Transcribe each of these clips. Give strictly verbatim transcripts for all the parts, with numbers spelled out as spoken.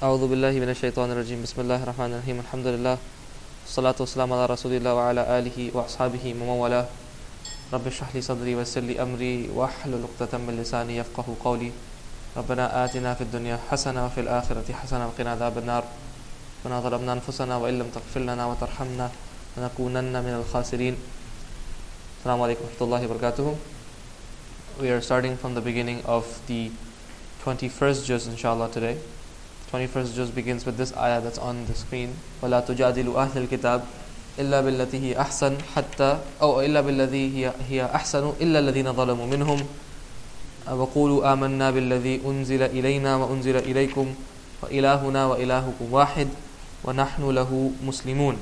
أعوذ بالله من الشيطان الرجيم بسم الله الرحمن الرحيم الحمد لله والصلاة والسلام على رسول الله وعلى آله وأصحابه ومن والاه رب اشرح لي صدري ويسر لي أمري واحلل عقدة من لساني يفقهوا قولي ربنا آتنا في الدنيا حسنة وفي الآخرة حسنة وقنا عذاب النار ربنا ظلمنا أنفسنا وإن لم تغفر لنا وترحمنا لنكونن من الخاسرين. Assalamu alaikum wa rahmatullahi wa barakatuh. We are starting from the beginning of the twenty-first juz inshallah today. twenty-first juz begins with this ayah that's on the screen. وَلَا تُجَادِلُوا أَهْلَ الْكِتَابِ إِلَّا بِالَّتِي هِيَ أَحْسَنُ حَتَّى أو إِلَّا بِالَّذِي هِيَ هِيَ أَحْسَنُ إِلَّا الَّذِينَ ظَلَمُوا مِنْهُمْ وَقُولُوا آمَنَّا بِالَّذِي أُنزِلَ إِلَيْنَا وَأُنزِلَ إِلَيْكُمْ وَإِلَٰهُنَا وَإِلَٰهُكُمْ وَاحِدٌ وَنَحْنُ لَهُ مُسْلِمُونَ.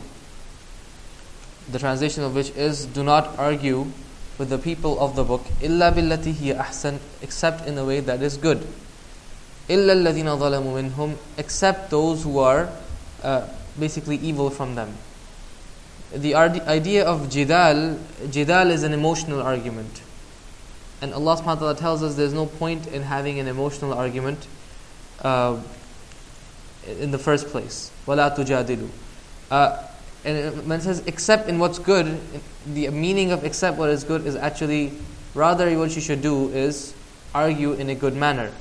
The translation of which is, do not argue with the people of the book إِلَّا بِالَّتِي هِيَ أَحْسَنُ, except in a way that is good. إِلَّا الَّذِينَ ظَلَمُوا مِنْهُمْ, except those who are uh, basically evil from them. The idea of jidal, jidal is an emotional argument. And Allah subhanahu wa ta'ala tells us there's no point in having an emotional argument uh, in the first place. وَلَا تُجَادِلُوا. Uh, and when it says except in what's good, the meaning of except what is good is actually, rather what you should do is argue in a good manner.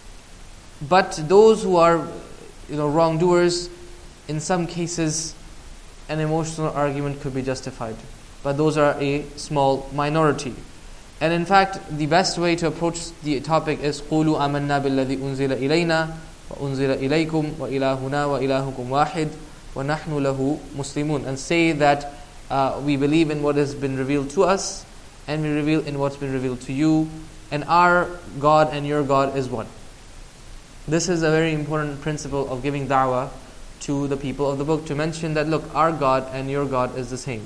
But those who are, you know, wrongdoers, in some cases, an emotional argument could be justified. But those are a small minority. And in fact, the best way to approach the topic is قُولُوا آمَنَّا بِالَّذِي أُنزِلَ إِلَيْنَا وَأُنزِلَ إِلَيْكُمْ وَإِلَٰهُنَا وَإِلَٰهُكُمْ وَاحِدٌ وَنَحْنُ لَهُ مُسْلِمُونَ. And say that uh, we believe in what has been revealed to us, and we reveal in what's been revealed to you, and our God and your God is one. This is a very important principle of giving da'wah to the people of the book, to mention that, look, our God and your God is the same.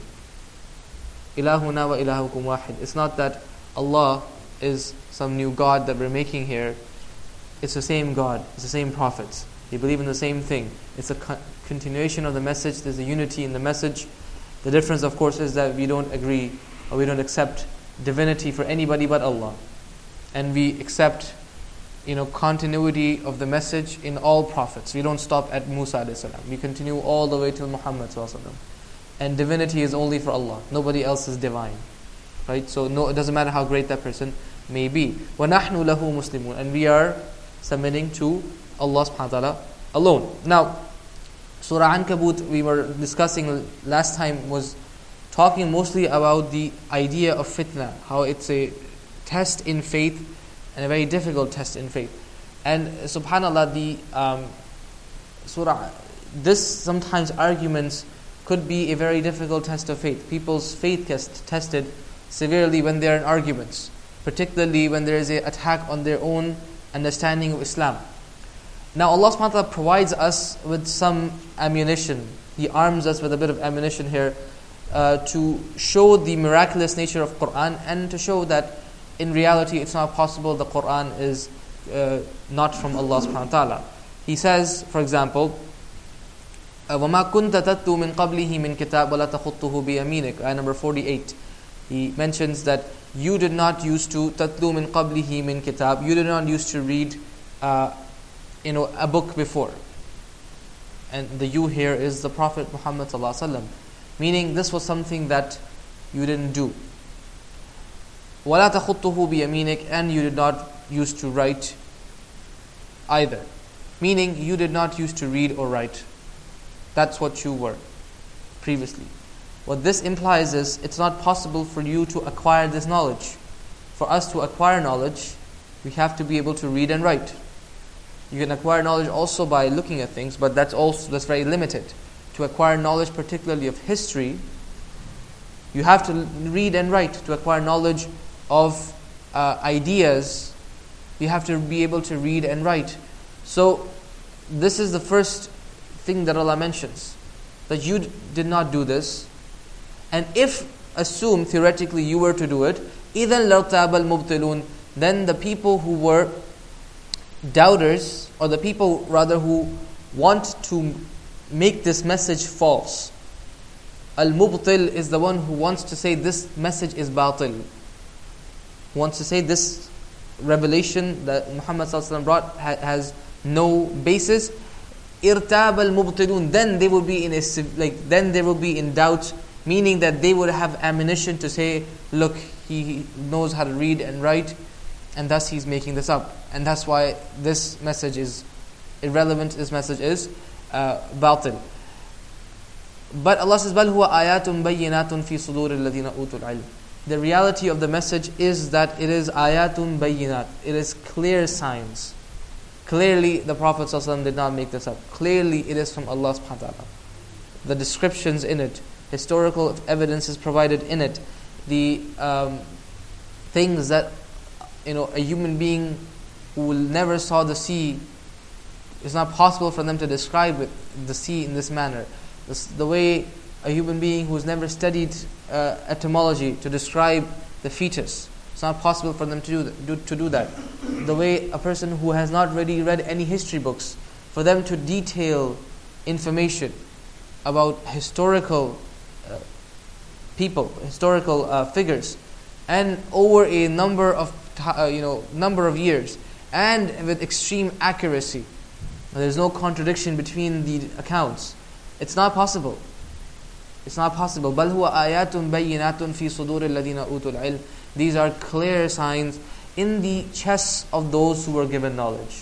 Ilahuna wa ilahukum wahid. It's not that Allah is some new God that we're making here. It's the same God, it's the same prophets. They believe in the same thing. It's a co- continuation of the message. There's a unity in the message. The difference, of course, is that we don't agree or we don't accept divinity for anybody but Allah. And we accept, you know, continuity of the message in all prophets. We don't stop at Musa alayhi salam. We continue all the way till Muhammad sallallahu alaihi wasallam. And divinity is only for Allah. Nobody else is divine. Right? So no, it doesn't matter how great that person may be. وَنَحْنُ لَهُ مُسْلِمُونَ. And we are submitting to Allah subhanahu wa ta'ala alone. Now, Surah Ankabut, we were discussing last time, was talking mostly about the idea of fitna, how it's a test in faith, and a very difficult test in faith. And subhanAllah, the um, surah, this sometimes arguments could be a very difficult test of faith. People's faith gets tested severely when they are in arguments, particularly when there is an attack on their own understanding of Islam. Now Allah subhanahu wa ta'ala provides us with some ammunition. He arms us with a bit of ammunition here uh, to show the miraculous nature of Qur'an, and to show that in reality, it's not possible the Qur'an is uh, not from Allah subhanahu wa ta'ala. He says, for example, وَمَا كُنْتَ تَتْلُو مِنْ قَبْلِهِ مِنْ كِتَابٍ وَلَا تَخُطُّهُ بِيَمِينِكَ. Ayah number forty-eight. He mentions that you did not used to تَتْلُو مِنْ قَبْلِهِ مِنْ كِتَابٍ. You did not used to read uh, you know, a book before. And the you here is the Prophet Muhammad sallallahu alaihi wasallam. Meaning this was something that you didn't do. وَلَا تَخُطُّهُ بِيَمِينِكَ. And you did not used to write either. Meaning you did not used to read or write. That's what you were previously. What this implies is it's not possible for you to acquire this knowledge. For us to acquire knowledge, we have to be able to read and write. You can acquire knowledge also by looking at things, but that's also that's very limited. To acquire knowledge, particularly of history, you have to read and write. To acquire knowledge of uh, ideas, you have to be able to read and write. So this is the first thing that Allah mentions, that you d- did not do this. And if, assume theoretically you were to do it, إِذَنْ لَرْتَابَ الْمُبْتِلُونَ, then the people who were doubters, or the people rather who want to make this message false. Al-Mubtil is the one who wants to say this message is batil. Who wants to say this revelation that Muhammad sallallahu alaihi wasallam brought ha- has no basis. irtab al-mubtilun, then they would be in a like then they would be in doubt, meaning that they would have ammunition to say, look, he knows how to read and write, and thus he's making this up, and that's why this message is irrelevant. This message is uh, batil. But Allah says, بَلْ هُوَ آيَاتٌ بَيِّنَاتٌ فِي صُدُورِ الَّذِينَ أُوتُوا الْعِلْمِ. The reality of the message is that it is ayatun bayyinat. It is clear signs. Clearly, the Prophet ﷺ did not make this up. Clearly, it is from Allah subhanahu wa ta'ala. The descriptions in it, historical evidence is provided in it. The um, things that, you know, a human being who never saw the sea, it's not possible for them to describe it, the sea in this manner. This, the way a human being who's never studied uh, etymology to describe the fetus, it's not possible for them to do, that, do, to do that. The way a person who has not really read any history books, for them to detail information about historical uh, people, historical uh, figures, and over a number of uh, you know number of years, and with extreme accuracy. There's no contradiction between the accounts. It's not possible. It's not possible. بَلْ هُوَ آيَاتٌ بَيِّنَاتٌ فِي صُدُورِ الَّذِينَ أُوتُوا الْعِلْمِ. These are clear signs in the chests of those who were given knowledge.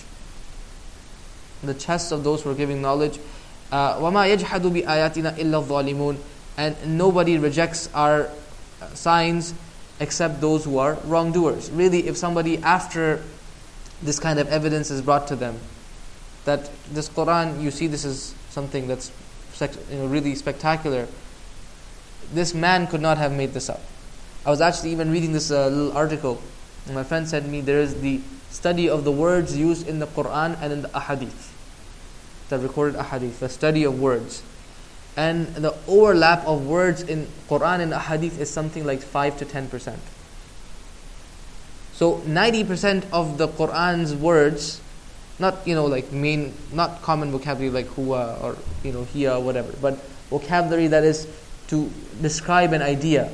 The chests of those who were given knowledge. Uh, وَمَا يَجْحَدُ بِآيَاتِنَا إِلَّا الظَّالِمُونَ. And nobody rejects our signs except those who are wrongdoers. Really, if somebody after this kind of evidence is brought to them, that this Quran, you see, this is something that's you know really spectacular. This man could not have made this up. I was actually even reading this uh, little article, and my friend said to me, there is the study of the words used in the Quran and in the ahadith, the recorded ahadith, the study of words. And the overlap of words in Quran and ahadith is something like five to ten percent. So ninety percent of the Quran's words, not you know like main, not common vocabulary like huwa or you know hiya or whatever, but vocabulary that is to describe an idea.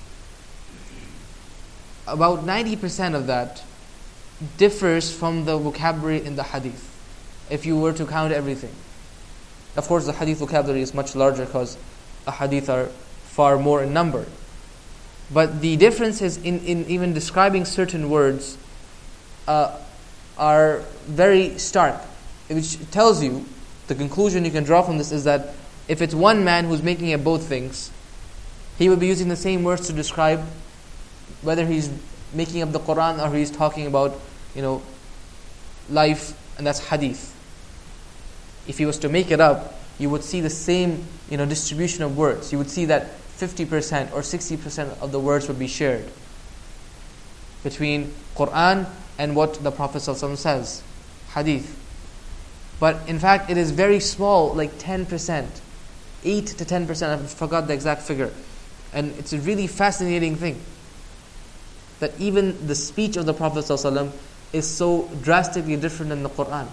About ninety percent of that differs from the vocabulary in the hadith, if you were to count everything. Of course, the hadith vocabulary is much larger because the hadith are far more in number. But the differences in, in even describing certain words uh, are very stark, which tells you, the conclusion you can draw from this is that if it's one man who's making up both things, he would be using the same words to describe whether he's making up the Quran or he's talking about, you know, life, and that's hadith. If he was to make it up, you would see the same, you know, distribution of words. You would see that fifty percent or sixty percent of the words would be shared between Quran and what the Prophet ﷺ says, hadith. But in fact, it is very small, like ten percent, eight to ten percent. I forgot the exact figure. And it's a really fascinating thing that even the speech of the Prophet ﷺ is so drastically different than the Quran.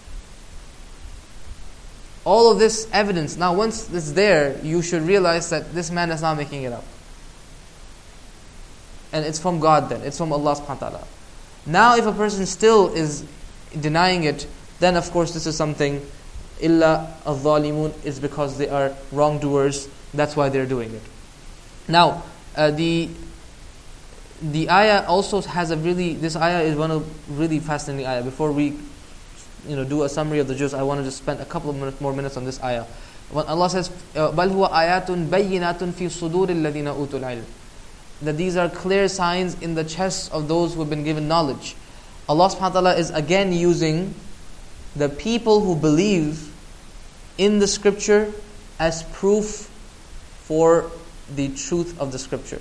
All of this evidence, now once it's there, you should realize that this man is not making it up. And it's from God then, it's from Allah subhanahu wa ta'ala. Now if a person still is denying it, then of course this is something, illa al-zalimun, is because they are wrongdoers, that's why they're doing it. Now, uh, the the ayah also has a really, this ayah is one of really fascinating ayah. Before we you know, do a summary of the juz, I want to just spend a couple of minutes, more minutes on this ayah. When Allah says, بَلْ هُوَ آيَاتٌ بَيِّنَاتٌ فِي صُدُورِ الَّذِينَ أُوتُوا الْعِلْمِ. That these are clear signs in the chests of those who have been given knowledge. Allah subhanahu wa ta'ala is again using the people who believe in the scripture as proof for the truth of the scripture.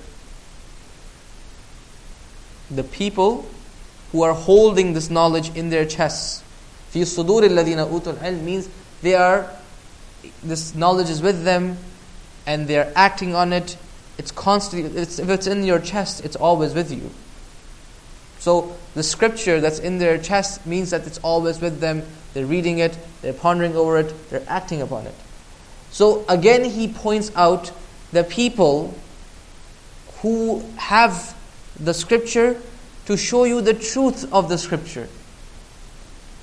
The people who are holding this knowledge in their chests, في صدور الذين أوتوا العلم, means they are, this knowledge is with them and they are acting on it. It's constantly, it's, if it's in your chest, it's always with you. So the scripture that's in their chest means that it's always with them. They're reading it, they're pondering over it, they're acting upon it. So again he points out the people who have the scripture to show you the truth of the scripture.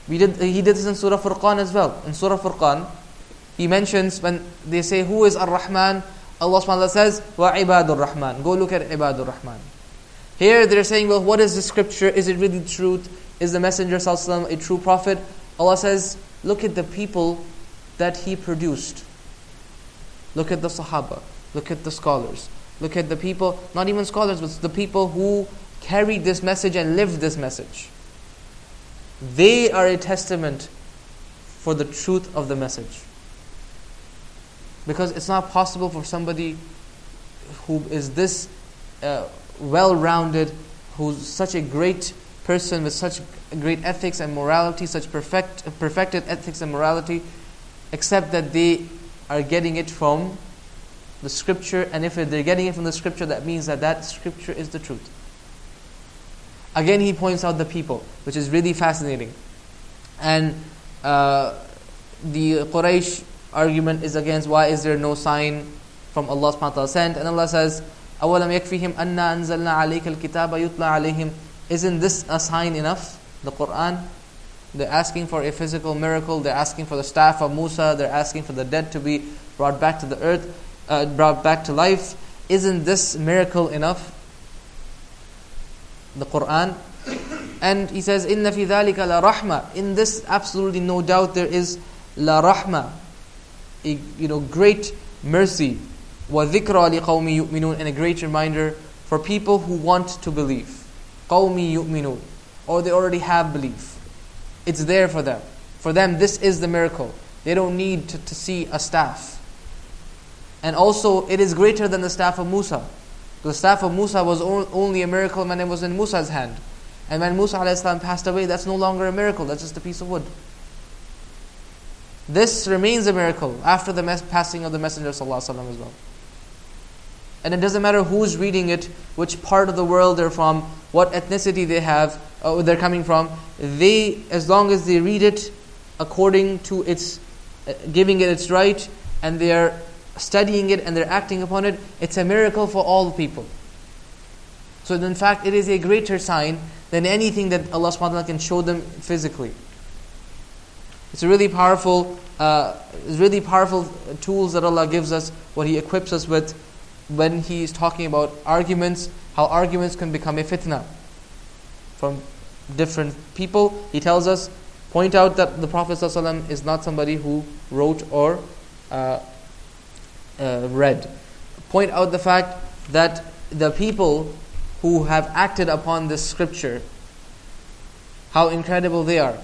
We did, he did this in Surah Furqan as well. In Surah Furqan, he mentions when they say, who is Ar-Rahman? Allah subhanahu wa ta'ala says, wa ibadur Rahman. Go look at ibadur Rahman. Here they're saying, well, what is the scripture? Is it really truth? Is the Messenger sallallahu alaihi wasallam a true prophet? Allah says, look at the people that he produced. Look at the Sahaba. Look at the scholars. Look at the people, not even scholars, but the people who carried this message and lived this message. They are a testament for the truth of the message. Because it's not possible for somebody who is this uh, well-rounded, who's such a great person with such great ethics and morality, such perfect, perfected ethics and morality, except that they are getting it from the scripture. And if they're getting it from the scripture, that means that that scripture is the truth. Again, he points out the people, which is really fascinating. And uh, the Quraysh argument is against why is there no sign from Allah subhanahu wa ta'ala sent. And Allah says, أَوَلَمْ يَكْفِهِمْ أَنَّا أَنزَلْنَا عَلَيْكَ الْكِتَابَ يُتْلَى عَلَيْهِمْ. Isn't this a sign enough? The Quran. They're asking for a physical miracle. They're asking for the staff of Musa. They're asking for the dead to be brought back to the earth, uh, brought back to life. Isn't this miracle enough? The Quran. And he says, إِنَّ فِي ذَلِكَ لَرَحْمَةً. In this, absolutely no doubt, there is la rahma, a you know great mercy, وَذِكْرَى لِقَوْمِ يُؤْمِنُونَ, and a great reminder for people who want to believe. قَوْمِ يُؤْمِنُونَ, or they already have belief. It's there for them. For them, this is the miracle. They don't need to, to see a staff. And also, it is greater than the staff of Musa. The staff of Musa was only a miracle when it was in Musa's hand. And when Musa alayhi salam passed away, that's no longer a miracle, that's just a piece of wood. This remains a miracle after the mes- passing of the Messenger sallallahu alaihi wasallam as well. And it doesn't matter who's reading it, which part of the world they're from, what ethnicity they have, uh, they're coming from. They, as long as they read it according to its, uh, giving it its right, and they're studying it and they're acting upon it, it's a miracle for all people. So in fact, it is a greater sign than anything that Allah subhanahu wa ta'ala can show them physically. It's a really powerful, uh, really powerful tools that Allah gives us, what He equips us with when He is talking about arguments, how arguments can become a fitna from different people. He tells us, point out that the Prophet ﷺ is not somebody who wrote or uh, uh, read. Point out the fact that the people who have acted upon this scripture, how incredible they are.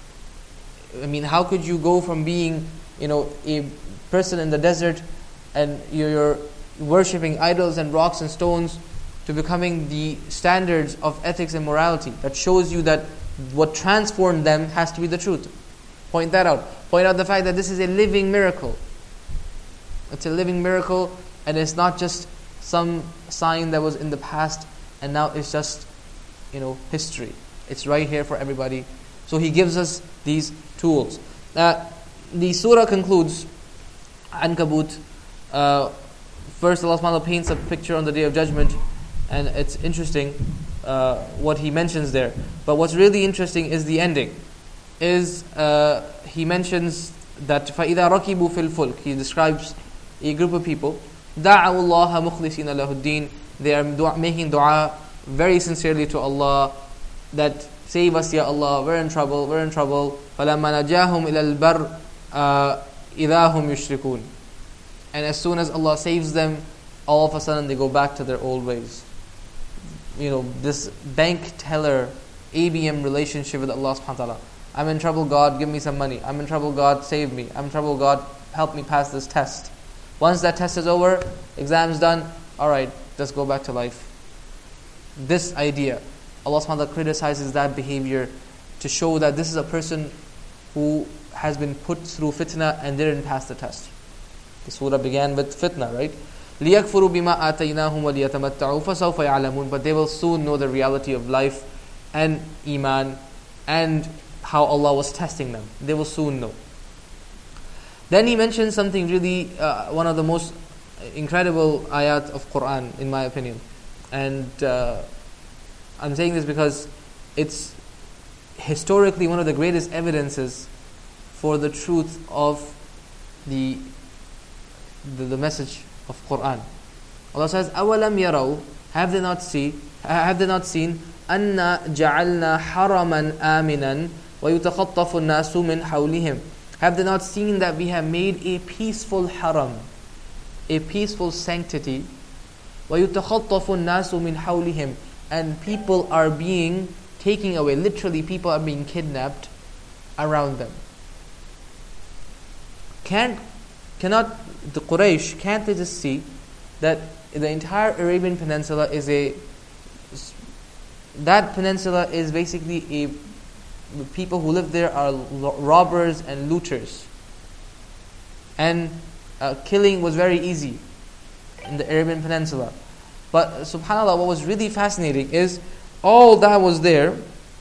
I mean, how could you go from being, you know, a person in the desert and you're worshipping idols and rocks and stones to becoming the standards of ethics and morality? That shows you that what transformed them has to be the truth. Point that out. Point out the fact that this is a living miracle. It's a living miracle, and it's not just some sign that was in the past and now it's just, you know, history. It's right here for everybody. So He gives us these tools. Uh, the surah concludes, Ankabut. Uh, first, Allah subhanahu wa ta'ala paints a picture on the Day of Judgment, and it's interesting uh, what He mentions there. But what's really interesting is the ending. Is uh, He mentions that فَإِذَا رَكِبُوا فِي الْفُلْكِ. He describes a group of people. دَعَوُوا اللَّهَ مُخْلِصِينَ لَهُ الدِّينَ. They are dua, making dua very sincerely to Allah, that save us, Ya Allah, we're in trouble, we're in trouble. فَلَمَّا نَجَاهُمْ إِلَى الْبَرِّ إِذَا هُمْ يُشْرِكُونَ. And as soon as Allah saves them, all of a sudden they go back to their old ways. You know, this bank teller, A B M relationship with Allah subhanahu wa ta'ala. I'm in trouble, God, give me some money. I'm in trouble, God, save me. I'm in trouble, God, help me pass this test. Once that test is over, exam's done, alright, let's go back to life. This idea, Allah subhanahu wa ta'ala criticizes that behavior to show that this is a person who has been put through fitna and didn't pass the test. The surah began with fitna, right? لِيَكْفُرُوا بِمَا آتَيْنَاهُمْ وَلِيَتَمَتَّعُوا فَسَوْفَ يَعْلَمُونَ. But they will soon know the reality of life and iman and how Allah was testing them. They will soon know. Then he mentions something really, uh, one of the most incredible ayat of Quran, in my opinion. And uh, I'm saying this because it's historically one of the greatest evidences for the truth of the the, the message of Quran. Allah says, أَوَلَمْ يَرَوْا, have they not seen, have they not seen, أَنَّا جَعَلْنَا حَرَمًا آمِنًا وَيُتَخَطَّفُ النَّاسُ مِنْ حَوْلِهِمْ. Have they not seen that we have made a peaceful haram, a peaceful sanctity, وَيُتَخَطَّفُ النَّاسُ مِنْ حَوْلِهِمْ, and people are being taken away, literally people are being kidnapped around them. Can't, cannot, the Quraysh, can't they just see that the entire Arabian Peninsula is a, that peninsula is basically a, the people who live there are robbers and looters. And uh, killing was very easy in the Arabian Peninsula. But subhanAllah, what was really fascinating is all that was there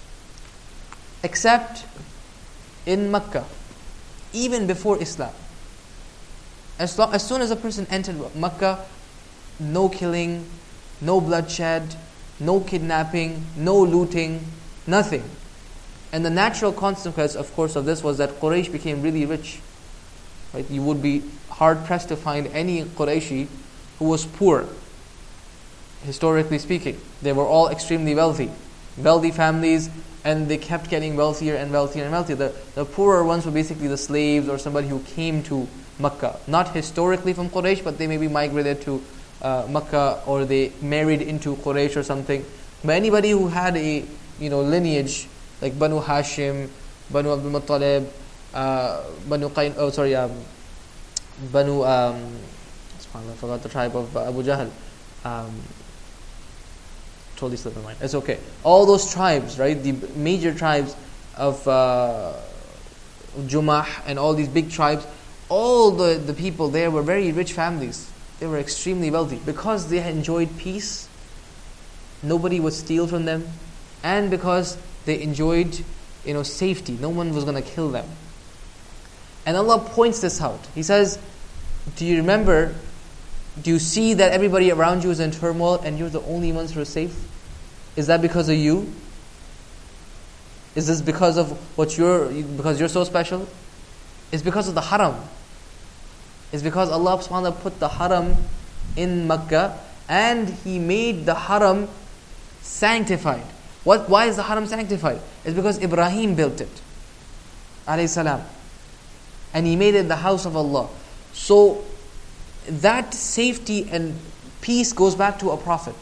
except in Mecca, even before Islam. As, long, as soon as a person entered Mecca, no killing, no bloodshed, no kidnapping, no looting, nothing. And the natural consequence, of course, of this was that Quraysh became really rich. Right? You would be hard-pressed to find any Qurayshi who was poor, historically speaking. They were all extremely wealthy. Wealthy families, and they kept getting wealthier and wealthier and wealthier. The, the poorer ones were basically the slaves or somebody who came to Mecca. Not historically from Quraysh, but they maybe migrated to uh, Mecca, or they married into Quraysh or something. But anybody who had a you know lineage, like Banu Hashim, Banu Abdul Muttalib, uh, Banu Qayn, oh sorry, um, Banu, um, I forgot the tribe of uh, Abu Jahl. Um, totally slipped my mind. It's okay. All those tribes, right? The major tribes of uh, Jumah and all these big tribes, all the, the people there were very rich families. They were extremely wealthy because they enjoyed peace. Nobody would steal from them, and because they enjoyed, you know, safety. No one was going to kill them. And Allah points this out. He says, "Do you remember? Do you see that everybody around you is in turmoil, and you're the only ones who are safe? Is that because of you? Is this because of what you're because you're so special? It's because of the haram. It's because Allah subhanahu wa ta'ala put the haram in Mecca, and He made the haram sanctified. What? Why is the haram sanctified? It's because Ibrahim built it, alayhi salam, and he made it the house of Allah. So that safety and peace goes back to a prophet.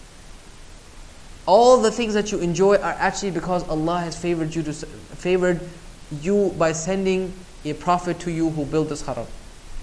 All the things that you enjoy are actually because Allah has favored you to favored you by sending a prophet to you who built this haram.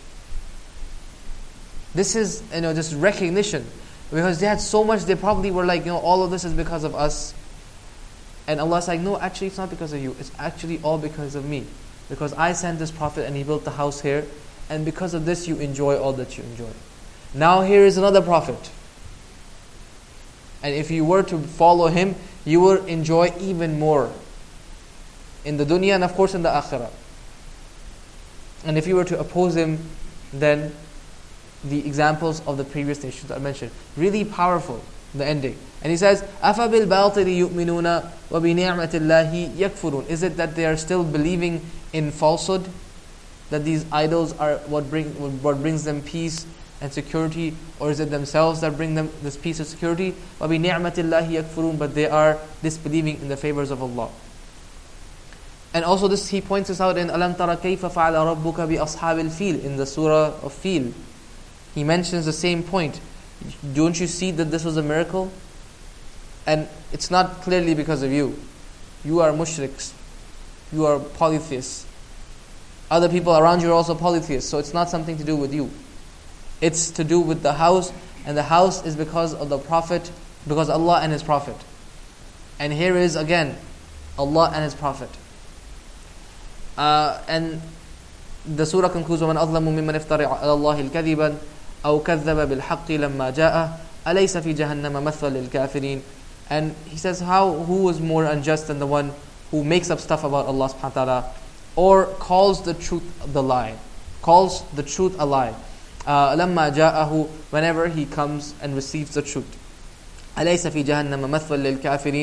This is, you know, just recognition, because they had so much. They probably were like, you know, all of this is because of us. And Allah's like, no, actually it's not because of you. It's actually all because of me. Because I sent this prophet and he built the house here. And because of this you enjoy all that you enjoy. Now here is another prophet. And if you were to follow him, you will enjoy even more in the dunya and of course in the akhirah. And if you were to oppose him, then the examples of the previous nations I mentioned. Really powerful, the ending. And he says, أَفَبِالْبَاطِلِ يُؤْمِنُونَ وَبِنِعْمَةِ اللَّهِ يَكْفُرُونَ. Is it that they are still believing in falsehood? That these idols are what bring what brings them peace and security? Or is it themselves that bring them this peace and security? وَبِنِعْمَةِ اللَّهِ يَكْفُرُونَ. But they are disbelieving in the favors of Allah. And also this, he points this out in أَلَمْ تَرَ كَيْفَ فَعَلَ رَبُّكَ بِأَصْحَابِ الْفِيلِ, in the surah of Fil. He mentions the same point. Don't you see that this was a miracle? And it's not clearly because of you. You are mushriks. You are polytheists. Other people around you are also polytheists. So it's not something to do with you. It's to do with the house. And the house is because of the Prophet, because Allah and His Prophet. And here is again, Allah and His Prophet. Uh, and the surah concludes, وَمَنْ أَظْلَمُ مِمَّنِ افْتَرَى عَلَى اللَّهِ الْكَذِبًا أَوْ كَذَّبَ بِالْحَقِّ لَمَّا جَاءَ أَلَيْسَ فِي جَهَنَّمَ مَثْوًى لِلْكَافِرِينَ. And he says, how who is more unjust than the one who makes up stuff about Allah subhanahu wa ta'ala, or calls the truth the lie, calls the truth a lie. Uh, لَمَّا جَاءَهُ, whenever he comes and receives the truth. أَلَيْسَ فِي جَهَنَّمَ مَثْوًى لِلْكَافِرِينَ.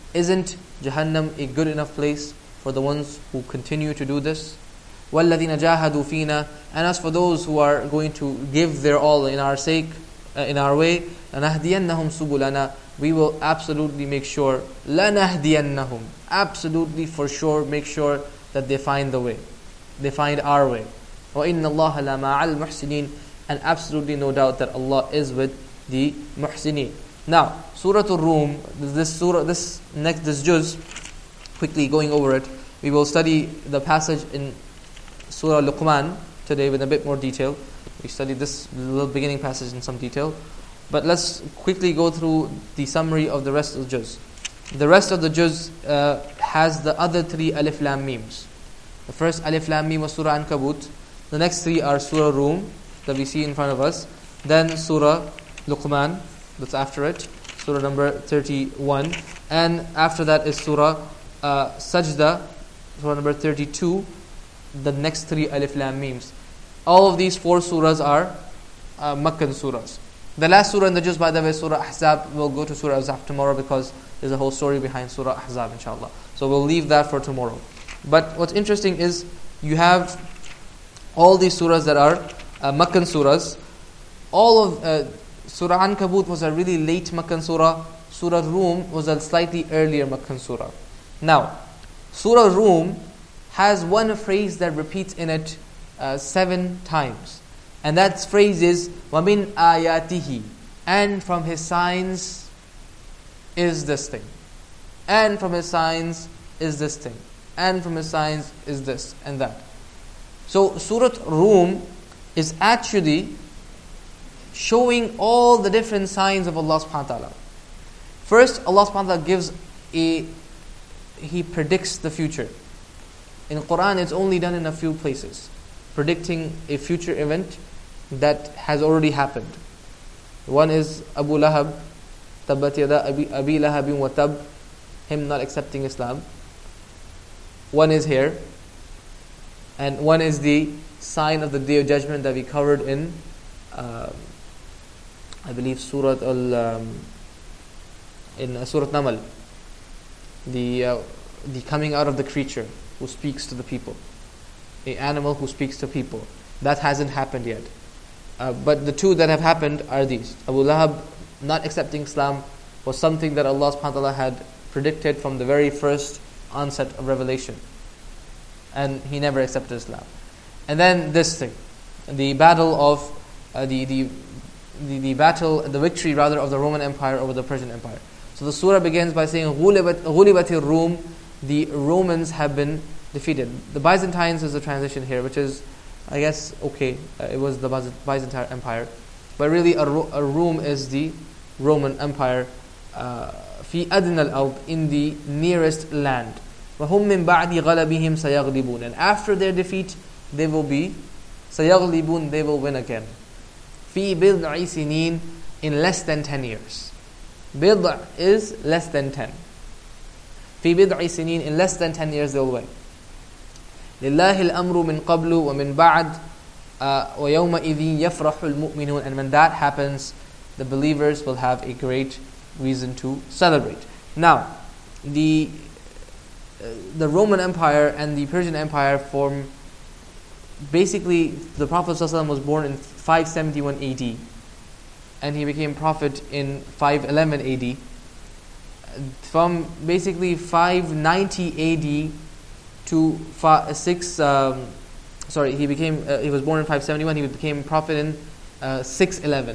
Isn't Jahannam a good enough place for the ones who continue to do this? وَالَّذِينَ جَاهَدُوا فِينَا. And as for those who are going to give their all in our sake, uh, in our way, لَنَهْدِيَنَّهُمْ سُبُلَنَا. We will absolutely make sure, لَنَهْدِيَنَّهُمْ. Absolutely for sure, make sure that they find the way. They find our way. وَإِنَّ اللَّهَ لَمَعَ الْمُحْسِنِينَ. And absolutely no doubt that Allah is with the muhsineen. Now, Surah Ar-Rum, this surah, this next, this juz, quickly going over it, we will study the passage in Surah Luqman today with a bit more detail. We studied this little beginning passage in some detail. But let's quickly go through the summary of the rest of the juz. The rest of the juz uh, has the other three Alif Lam Meems. The first Alif Lam Mim was Surah Ankabut. The next three are Surah Rum that we see in front of us. Then Surah Luqman, that's after it, Surah number thirty-one. And after that is Surah uh, Sajda, Surah number thirty-two. The next three Alif Lam Meems. All of these four surahs are uh, Makkan surahs. The last surah in the juz, by the way, Surah Ahzab. We'll go to Surah Ahzab tomorrow because there's a whole story behind Surah Ahzab, inshallah. So we'll leave that for tomorrow. But what's interesting is you have all these surahs that are uh, Makkan surahs. All of uh, Surah Ankabut was a really late Makkan surah. Surah Rum was a slightly earlier Makkan surah. Now, Surah Rum has one phrase that repeats in it uh, seven times. And that phrase is وَمِنْ آيَاتِهِ. And from His signs is this thing. And from His signs is this thing. And from His signs is this and that. So Surah Rum is actually showing all the different signs of Allah subhanahu wa ta'ala. First, Allah subhanahu wa ta'ala gives a, He predicts the future. In Quran, it's only done in a few places, predicting a future event that has already happened. One is Abu Lahab, Tabbat yada Abi, Abi Lahabin wa tab, him not accepting Islam. One is here, and one is the sign of the Day of Judgment that we covered in, uh, I believe, Surah Al, um, in uh, Surah Namal, the uh, the coming out of the creature who speaks to the people, a animal who speaks to people. That hasn't happened yet. Uh, but the two that have happened are these. Abu Lahab not accepting Islam was something that Allah subhanahu wa ta'ala had predicted from the very first onset of revelation. And he never accepted Islam. And then this thing, the battle of, uh, the, the, the, the battle, the victory rather of the Roman Empire over the Persian Empire. So the surah begins by saying, غُلِبَتِ الرُّوم. The Romans have been defeated. The Byzantines is the transition here, which is, I guess, okay. Uh, it was the Byzantine Empire. But really, a, a Rum is the Roman Empire. في أدنى الأرض, in the nearest land. وهم من بعد غلبهم سيغلبون. And after their defeat, they will be سيغلبون, they will win again. في بضع سنين, in less than ten years. بضع is less than ten. في بضع سنين, in less than ten years they will win. لله الأمر من قبل ومن بعد ويومئذ يفرح المؤمنون. And when that happens, the believers will have a great reason to celebrate. Now, the uh, the Roman Empire and the Persian Empire form, basically, the Prophet ﷺ was born in five seventy-one A D and he became Prophet in five eleven A D. From basically five ninety A D to five, six, um, sorry, he became uh, he was born in five seventy-one. He became Prophet in uh, six eleven.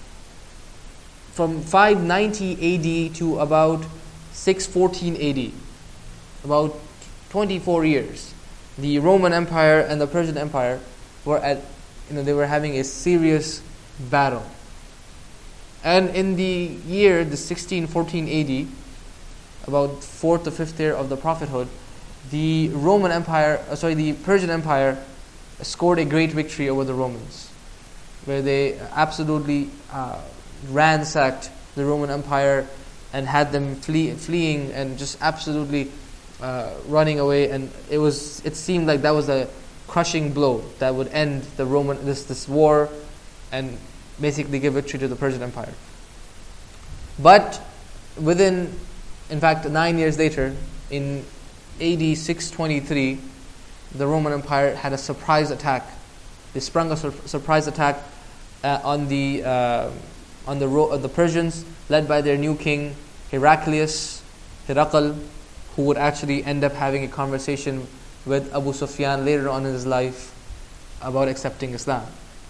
From five ninety A D to about six fourteen A D, about twenty-four years, the Roman Empire and the Persian Empire were at, you know, they were having a serious battle. And in the year, the sixteen fourteen A D, about fourth or fifth year of the prophethood, the Roman Empire, uh, sorry, the Persian Empire scored a great victory over the Romans, where they absolutely uh, ransacked the Roman Empire and had them flee, fleeing and just absolutely uh, running away. And it was, it seemed like that was a crushing blow that would end the Roman this this war and basically give victory to the Persian Empire. But within in fact, nine years later, in A D six twenty-three, the Roman Empire had a surprise attack. They sprung a sur- surprise attack uh, on the uh, on the ro- uh, the Persians, led by their new king Heraclius, Herakl, who would actually end up having a conversation with Abu Sufyan later on in his life about accepting Islam.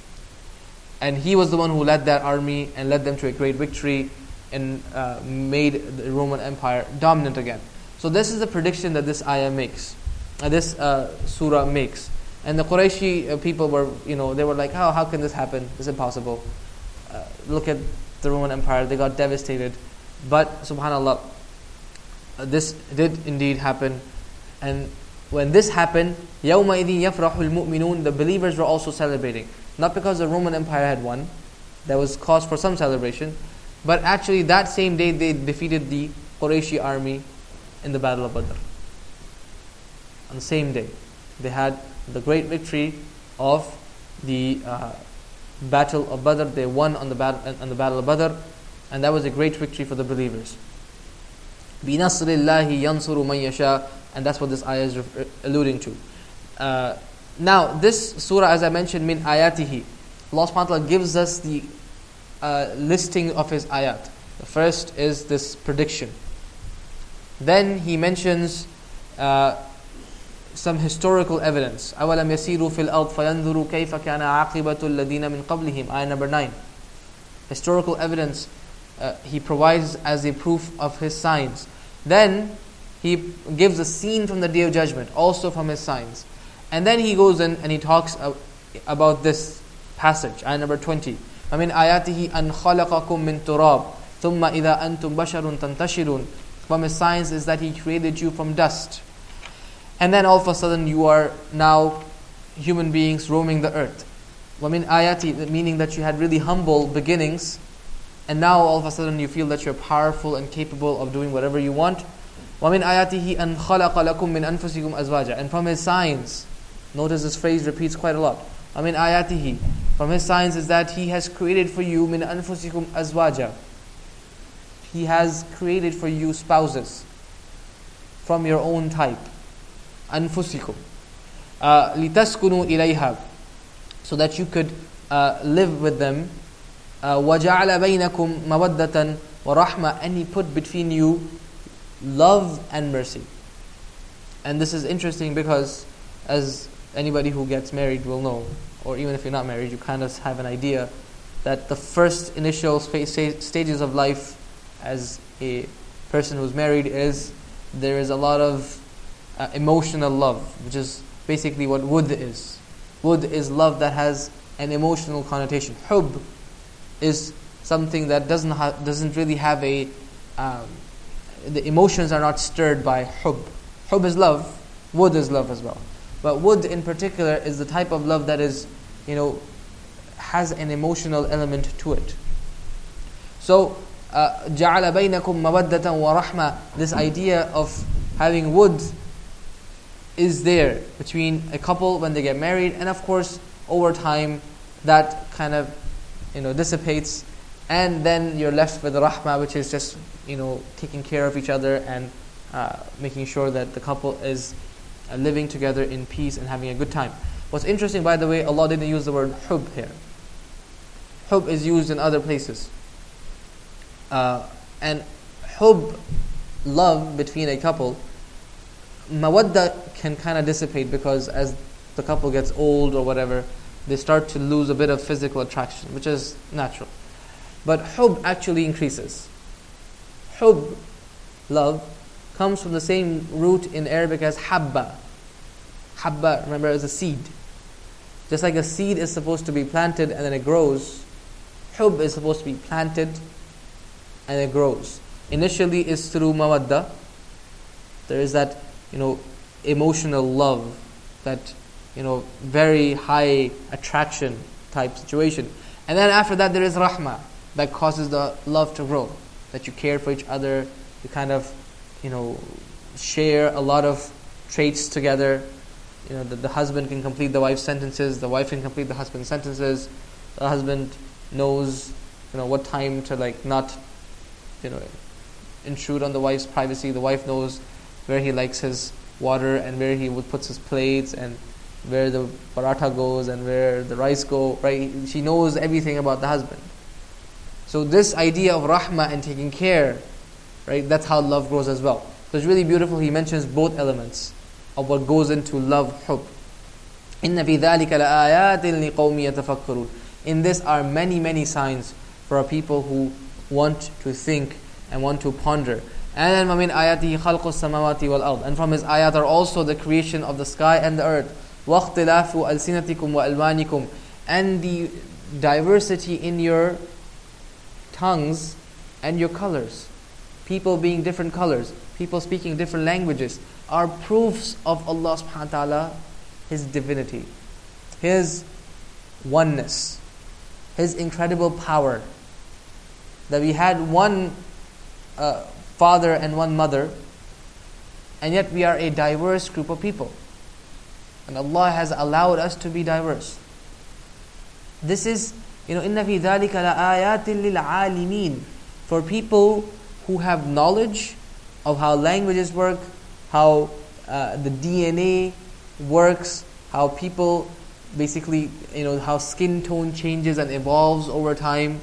And he was the one who led that army and led them to a great victory and uh, made the Roman Empire dominant again. So this is the prediction that this ayah makes, uh, this uh, surah makes. And the Qurayshi uh, people were, you know, they were like, how, how can this happen? It's impossible. Uh, look at the Roman Empire, they got devastated. But, subhanAllah, uh, this did indeed happen. And when this happened, يَوْمَئِذٍ يَفْرَحُ الْمُؤْمِنُونَ, the believers were also celebrating. Not because the Roman Empire had won, that was cause for some celebration, but actually that same day they defeated the Qurayshi army in the Battle of Badr. On the same day, they had the great victory of the uh, Battle of Badr. They won on the, battle, on the Battle of Badr, and that was a great victory for the believers. بِنَصْرِ اللَّهِ يَنْصُرُ مَنْ يَشَاءُ, and that's what this ayah is re- alluding to. Uh, now, this surah, as I mentioned, min ayatihi, Allah subhanahu wa ta'ala gives us the uh, listing of His ayat. The first is this prediction. Then He mentions uh, some historical evidence. أَوَلَمْ يَسِيرُوا فِي الْأَرْضِ فَيَنْظُرُوا كَيْفَ كَانَ عَاقِبَةُ الَّذِينَ مِنْ قَبْلِهِمْ, ayah number nine. Historical evidence uh, He provides as a proof of His signs. Then He gives a scene from the Day of Judgment, also from His signs. And then He goes in and He talks uh, about this passage, ayah number twenty. وَمِنْ آيَاتِهِ أَنْ خَلَقَكُم مِّن تُرَابٍ ثُمَّ إِذَا أَنْتُمْ بَشَرٌ تَنْتَشِرُونَ. From His signs is that He created you from dust. And then all of a sudden you are now human beings roaming the earth. وَمِنْ آيَاتِهِ, meaning that you had really humble beginnings, and now all of a sudden you feel that you're powerful and capable of doing whatever you want. وَمِنْ آيَاتِهِ أَنْ خَلَقَ لَكُم مِّنْ أَنفُسِكُمْ أَزْوَاجًا. And from His signs, notice this phrase repeats quite a lot. وَمِنْ آيَاتِهِ, from His signs is that He has created for you مِنْ أَنفُسِكُمْ أَزْوَاجًا. He has created for you spouses from your own type. أَنفُسِكُمْ uh, لِتَسْكُنُوا إِلَيْهَا, so that you could uh, live with them. uh, وَجَعَلَ بَيْنَكُمْ مَوَدَّةً وَرَحْمَةً, and He put between you love and mercy. And this is interesting because, as anybody who gets married will know, or even if you're not married, you kind of have an idea that the first initial stages of life as a person who's married is there is a lot of uh, emotional love, which is basically what wud is. Wud is love that has an emotional connotation. Hub is something that doesn't ha- doesn't really have a um, the emotions are not stirred by hub. Hub is love, wud is love as well. But wud in particular is the type of love that is, you know, has an emotional element to it. So, جَعَلَ بَيْنَكُمْ مَوَدَّةً وَرَحْمَةً, this idea of having wud is there between a couple when they get married, and of course, over time, that kind of, you know, dissipates, and then you're left with the rahmah, which is just, you know, taking care of each other and uh, making sure that the couple is uh, living together in peace and having a good time. What's interesting, by the way, Allah didn't use the word hub here. Hub is used in other places. Uh, and hub, love between a couple, mawadda can kind of dissipate because as the couple gets old or whatever, they start to lose a bit of physical attraction, which is natural. But hub actually increases. Hub, love, comes from the same root in Arabic as habba. Habba, remember, is a seed. Just like a seed is supposed to be planted and then it grows, hub is supposed to be planted and it grows. Initially is through mawadda. There is that, you know, emotional love, that, you know, very high attraction type situation. And then after that there is rahmah, that causes the love to grow, that you care for each other, you kind of, you know, share a lot of traits together. You know, the, the husband can complete the wife's sentences, the wife can complete the husband's sentences. The husband knows, you know, what time to like not, you know, intrude on the wife's privacy. The wife knows where he likes his water and where he would puts his plates and where the paratha goes and where the rice go, right? She knows everything about the husband. So this idea of rahmah and taking care, right? That's how love grows as well. So it's really beautiful. He mentions both elements of what goes into love, hub. إِنَّ فِي ذَلِكَ لَآيَاتٍ لِقَوْمِ يَتَفَكَّرُونَ. In this are many, many signs for a people who want to think and want to ponder. And then وَمِنْ آيَاتِهِ خَلْقُ السَّمَاوَاتِ وَالْأَرْضِ. And from His ayat are also the creation of the sky and the earth. وَاخْتِلَافُ أَلْسِنَتِكُمْ وَأَلْوَانِكُمْ. And the diversity in your tongues and your colors. People being different colors, people speaking different languages, are proofs of Allah subhanahu wa ta'ala, His divinity, His oneness, His incredible power. That we had one uh, father and one mother, and yet we are a diverse group of people. And Allah has allowed us to be diverse. This is, you know, إِنَّ فِي ذَلِكَ لَآيَاتٍ لِلْعَالِمِينَ. For people who have knowledge of how languages work, how uh, the D N A works, how people basically, you know, how skin tone changes and evolves over time.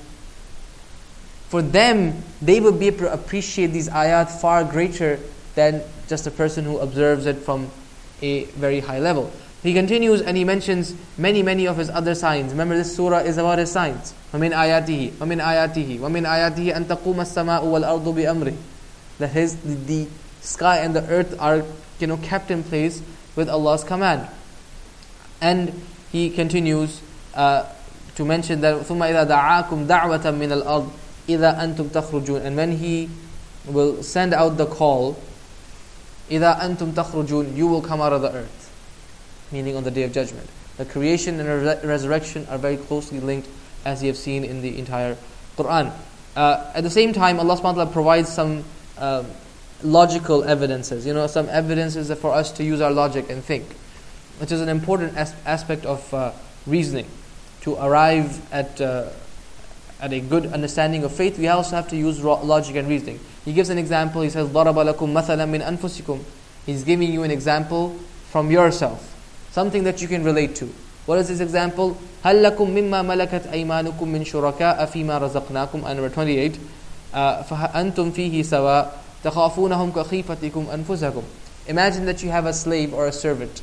For them, they will be able to appreciate these ayat far greater than just a person who observes it from a very high level. He continues and he mentions many, many of his other signs. Remember, this surah is about his signs. وَمِنْ آيَاتِهِ وَمِنْ آيَاتِهِ وَمِنْ آيَاتِهِ أَن تَقُومَ السَّمَاءُ وَالْأَرْضُ بِأَمْرِهِ. That his, the, the sky and the earth are, you know, kept in place with Allah's command. And he continues uh, to mention that ثُمَّ إِذَا دَعَاكُمْ دَعْوَةً مِنَ الْأَرْضِ إِذَا أَنْتُمْ تَخْرُجُونَ. And when he will send out the call, إِذَا أَنْتُمْ تَخْرُجُونَ, you will come out of the earth. Meaning on the Day of Judgment. The creation and re- resurrection are very closely linked, as you have seen in the entire Quran. Uh, at the same time, Allah subhanahu wa ta'ala provides some uh, logical evidences, you know, some evidences for us to use our logic and think, which is an important as- aspect of uh, reasoning. To arrive at uh, at a good understanding of faith, we also have to use ro- logic and reasoning. He gives an example. He says, ضَرَبَ لَكُمْ مَثَلًا مِنْ أَنفُسِكُمْ. He's giving you an example from yourself. Something that you can relate to. What is this example? هَلْ لَكُمْ مِمَّا مَلَكَتْ أَيْمَانُكُمْ مِنْ شُرَكَاءَ فِي مَا رَزَقْنَاكُمْ. Ayah number twenty-eight. فَأَنْتُمْ فِيهِ سَوَاء تَخَافُونَهُمْ كَخِيفَتِكُمْ أَنفُسَكُمْ. Imagine that you have a slave or a servant.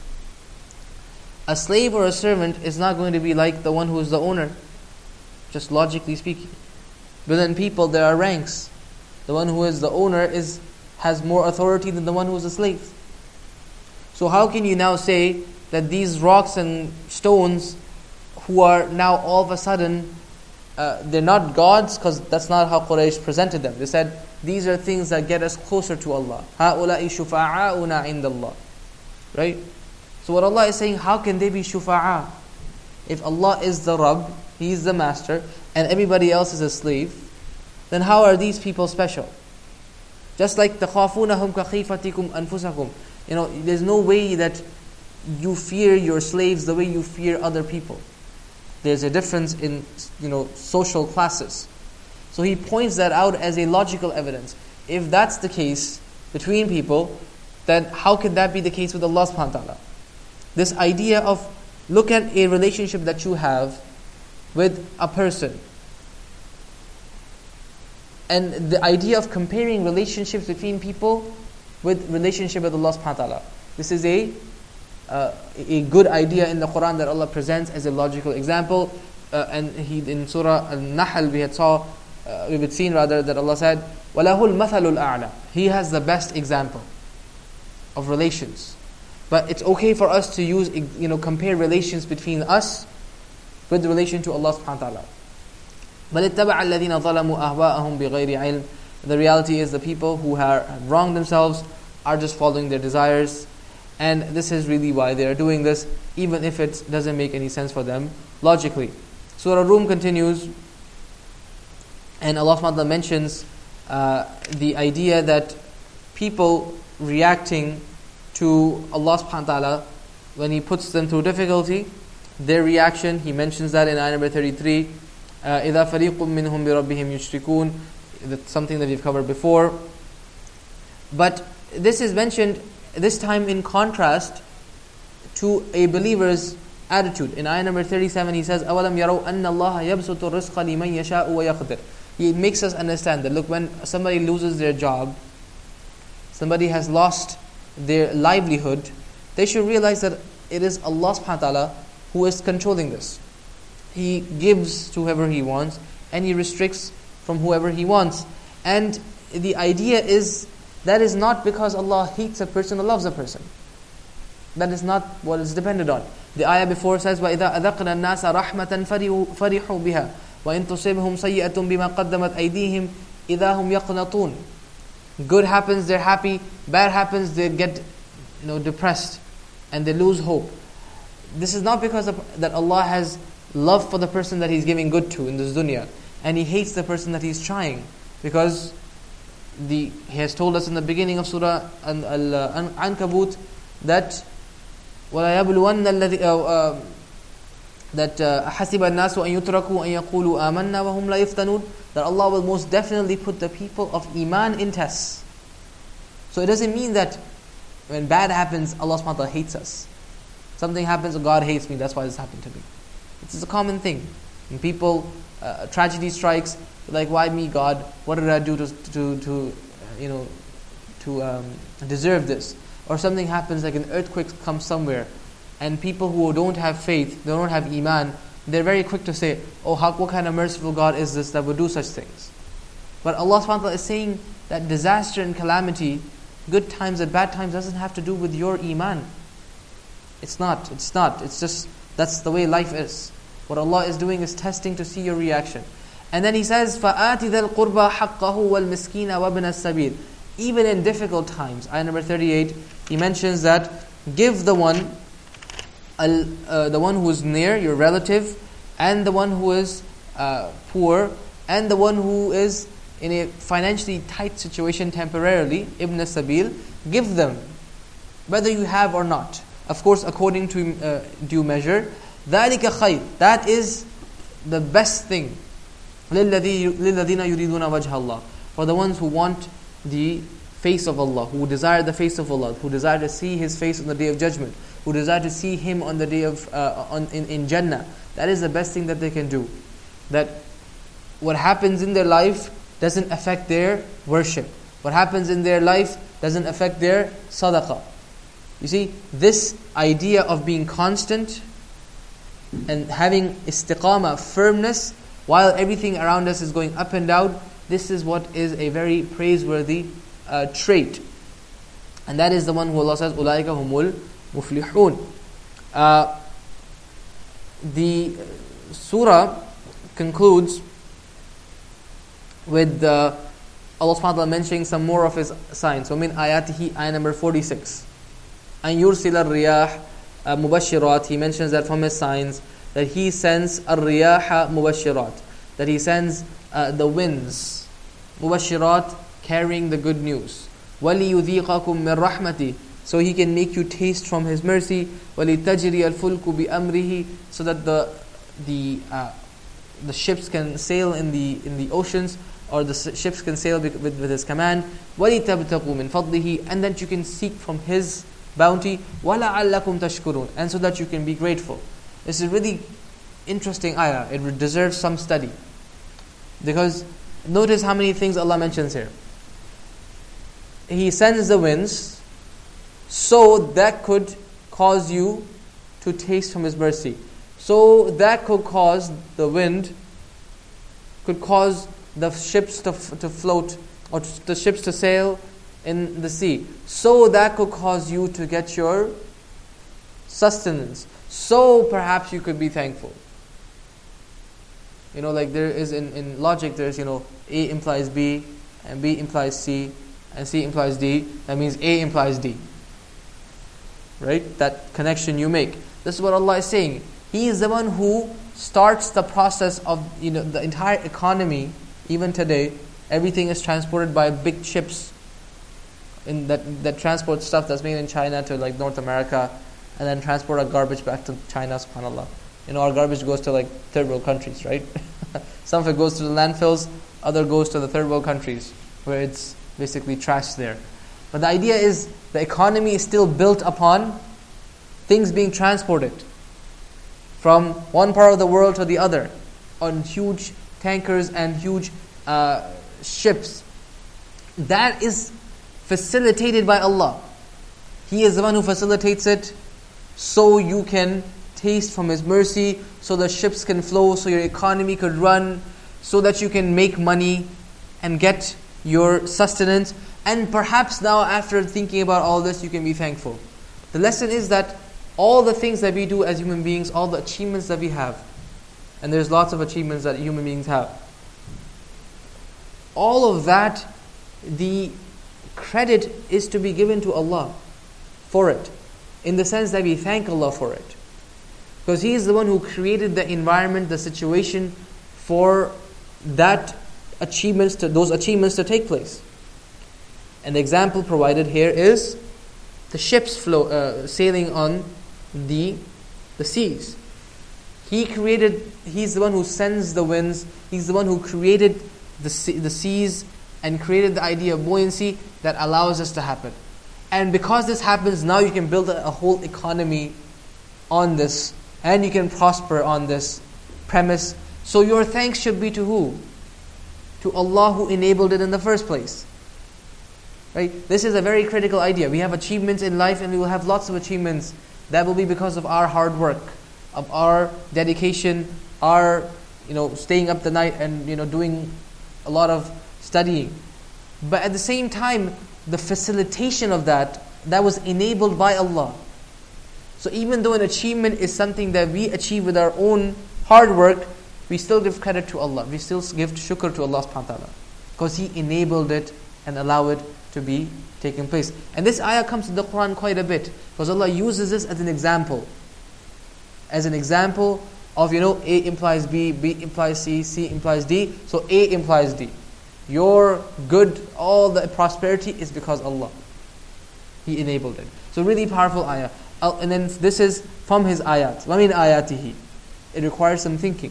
A slave or a servant is not going to be like the one who is the owner, just logically speaking. But then people, there are ranks. The one who is the owner is has more authority than the one who is a slave. So how can you now say that these rocks and stones, who are now all of a sudden, uh, they're not gods, because that's not how Quraysh presented them. They said, these are things that get us closer to Allah. هَؤُلَاءِ شُفَعَاؤُنَا عِنْدَ اللَّهِ. Right? So what Allah is saying, how can they be shufa'a? If Allah is the Rabb, He is the master, and everybody else is a slave, then how are these people special? Just like تَخَافُونَهُمْ كَخِيفَتِكُمْ أَنفُسَكُمْ. You know, there's no way that you fear your slaves the way you fear other people. There's a difference in, you know, social classes. So he points that out as a logical evidence. If that's the case between people, then how can that be the case with Allah subhanahu wa ta'ala? This idea of, look at a relationship that you have with a person. And the idea of comparing relationships between people with relationship with Allah subhanahu wa ta'ala. This is a uh, a good idea in the Quran that Allah presents as a logical example. Uh, and he in Surah Al-Nahl we had saw, uh, we had seen rather that Allah said, وَلَهُ الْمَثَلُ الْأَعْلَى. He has the best example of relations. But it's okay for us to use, you know, compare relations between us with relation to Allah subhanahu wa ta'ala. بَلِ اتَّبَعَ الَّذِينَ ظَلَمُوا أَهْوَاءَهُمْ بِغَيْرِ عِلْمٍ. The reality is the people who have wronged themselves are just following their desires. And this is really why they are doing this, even if it doesn't make any sense for them logically. Surah Rum continues, and Allah subhanahu wa ta'ala mentions uh, the idea that people reacting to Allah subhanahu wa ta'ala when He puts them through difficulty, their reaction, He mentions that in ayah number thirty-three, إِذَا فَرِيقٌ مِّنْهُمْ بِرَبِّهِمْ يُشْرِكُونَ. That's something that we've covered before. But this is mentioned this time in contrast to a believer's attitude. In ayah number thirty-seven, he says, أَوَلَمْ يَرَوْا أَنَّ اللَّهَ يَبْسُطُ الرِّزْقَ لِمَنْ يَشَاءُ وَيَقْدِرُ. He makes us understand that, look, when somebody loses their job, somebody has lost their livelihood, they should realize that it is Allah subhanahu wa ta'ala who is controlling this. He gives to whoever He wants, and He restricts from whoever He wants. And the idea is, that is not because Allah hates a person or loves a person. That is not what is dependent on. The ayah before says, وَإِذَا أَذَقْنَا النَّاسَ رَحْمَةً فَرِحُوا بِهَا وَإِن تُصِبْهُمْ سَيِّئَةٌ بِمَا قَدَّمَتْ أَيْدِيهِمْ إِذَا هُمْ يَقْنَطُونَ. Good happens, they're happy. Bad happens, they get you know, depressed and they lose hope. This is not because of, that Allah has love for the person that He's giving good to in this dunya, and He hates the person that He's trying. Because the He has told us in the beginning of Surah Al-Ankabut that وَلَا يَبْلُوَنَّ الَّذِي that حَسِبَ النَّاسُ أَن يُتْرَكُوا أَن يَقُولُوا آمَنَّا وَهُمْ لَا يُفْتَنُونَ, that Allah will most definitely put the people of Iman in tests. So it doesn't mean that when bad happens, Allah subhanahu wa ta'ala hates us. Something happens, God hates me, that's why this happened to me. This is a common thing. When people, uh, tragedy strikes, like, why me, God? What did I do to, to, to you know, to um, deserve this? Or something happens, like an earthquake comes somewhere, and people who don't have faith, they don't have Iman, they're very quick to say, oh, how, what kind of merciful God is this that would do such things? But Allah subhanahu wa ta'ala is saying that disaster and calamity, good times and bad times, doesn't have to do with your Iman. It's not, it's not, it's just, that's the way life is. What Allah is doing is testing to see your reaction. And then He says, فَآتِ ذَا الْقُرْبَى حَقَّهُ وَالْمِسْكِينَ وَابْنَ السَّبِيلِ. Even in difficult times, ayah number thirty-eight, He mentions that give the one, uh, the one who is near, your relative, and the one who is uh, poor, and the one who is in a financially tight situation temporarily, ibn sabil, give them, whether you have or not. Of course, according to uh, due measure. ذَلِكَ خَيْرٌ. That is the best thing. لِلَّذِينَ يُرِيدُونَ وَجْهَ اللَّهِ. For the ones who want the face of Allah, who desire the face of Allah, who desire to see His face on the Day of Judgment, who desire to see Him on the day of uh, on in, in Jannah. That is the best thing that they can do. That what happens in their life doesn't affect their worship. What happens in their life doesn't affect their sadaqah. You see, this idea of being constant and having istiqamah, firmness, while everything around us is going up and down, this is what is a very praiseworthy uh, trait. And that is the one who Allah says, أُولَٰئِكَ هُمُ الْمُفْلِحُونَ. Uh, the surah concludes with uh, Allah subhanahu wa ta'ala mentioning some more of His signs. So, min ayatihi, ayah number forty-six. أَن يُرْسِلَ الرِّيَاحَ مُبَشِّرَاتِ. He mentions that from His signs, that He sends الرِّيَاحَ مُبَشِّرَاتِ, that He sends uh, the winds, مُبَشِّرَات, carrying the good news. وَلِيُذِيقَكُم مِّن رَحْمَتِهِ, so He can make you taste from His mercy. وَلِتَجْرِيَ الْفُلْكُ بِأَمْرِهِ, so that the the uh, the ships can sail in the in the oceans, or the ships can sail with, with His command. وَلِتَبْتَغُوا مِن فَضْلِهِ, and that you can seek from His bounty. وَلَعَلَّكُمْ تَشْكُرُونَ, and so that you can be grateful. This is really interesting ayah. It deserves some study. Because notice how many things Allah mentions here. He sends the winds, so that could cause you to taste from His mercy. So that could cause the wind, could cause the ships to to float, or the ships to sail in the sea. So that could cause you to get your sustenance. So perhaps you could be thankful. You know, like there is in, in logic, there's, you know, A implies B, and B implies C, and C implies D. That means A implies D. Right? That connection you make. This is what Allah is saying. He is the one who starts the process of, you know, the entire economy. Even today, everything is transported by big ships in that, that transport stuff that's made in China to like North America, and then transport our garbage back to China, subhanAllah. You know, our garbage goes to like third world countries, right? Some of it goes to the landfills, other goes to the third world countries, where it's basically trash there. But the idea is the economy is still built upon things being transported from one part of the world to the other on huge tankers and huge uh, ships. That is facilitated by Allah. He is the one who facilitates it so you can taste from His mercy, so the ships can flow, so your economy could run, so that you can make money and get your sustenance. And perhaps now, after thinking about all this, you can be thankful. The lesson is that all the things that we do as human beings, all the achievements that we have, and there's lots of achievements that human beings have, all of that, the credit is to be given to Allah for it, in the sense that we thank Allah for it. Because He is the one who created the environment, the situation for that achievements to those achievements to take place. And the example provided here is the ships flow, uh, sailing on the the seas. He created. He's the one who sends the winds. He's the one who created the sea, the seas and created the idea of buoyancy that allows this to happen. And because this happens, now you can build a, a whole economy on this, and you can prosper on this premise. So your thanks should be to who? To Allah who enabled it in the first place. Right? This is a very critical idea. We have achievements in life, and we will have lots of achievements that will be because of our hard work, of our dedication, our you know staying up the night and you know doing a lot of studying. But at the same time, the facilitation of that, that was enabled by Allah. So even though an achievement is something that we achieve with our own hard work, we still give credit to Allah. We still give shukr to Allah subhanahu wa ta'ala. Because He enabled it and allowed it to be taking place. And this ayah comes in the Quran quite a bit. Because Allah uses this as an example. As an example of, you know, A implies B, B implies C, C implies D. So A implies D. Your good, all the prosperity is because Allah. He enabled it. So really powerful ayah. And then this is from His ayat. وَمِنْ آيَاتِهِ. It requires some thinking.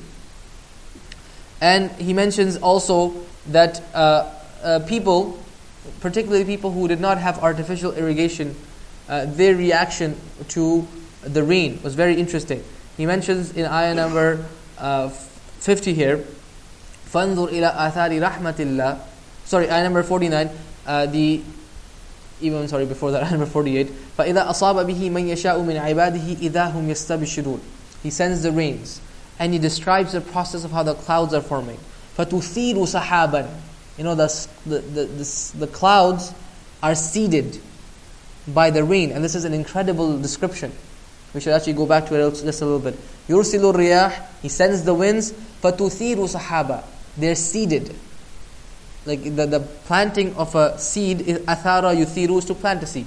And He mentions also that uh, uh, people, particularly people who did not have artificial irrigation, uh, their reaction to the rain was very interesting. He mentions in ayah number uh, fifty here, فَانْظُرْ إِلَىٰ آثَارِ رَحْمَةِ اللَّهِ. Sorry, ayah number forty-nine. Uh, the even sorry before that, ayah number forty-eight. فَإِذَا أَصَابَ بِهِ مَنْ يَشَاءُ مِنْ عِبَادِهِ إِذَا هُمْ يَسْتَبْشِرُونَ. He sends the rains, and He describes the process of how the clouds are forming. فَتُثِيرُ سَحَابًا. You know, the, the, the, the, the clouds are seeded by the rain. And this is an incredible description. We should actually go back to it just a little bit. يُرْسِلُ الرِّيَاحِ. He sends the winds. فَتُثِيرُ سَحَابًا. They're seeded. Like the, the planting of a seed, is athara yuthiru, is to plant a seed.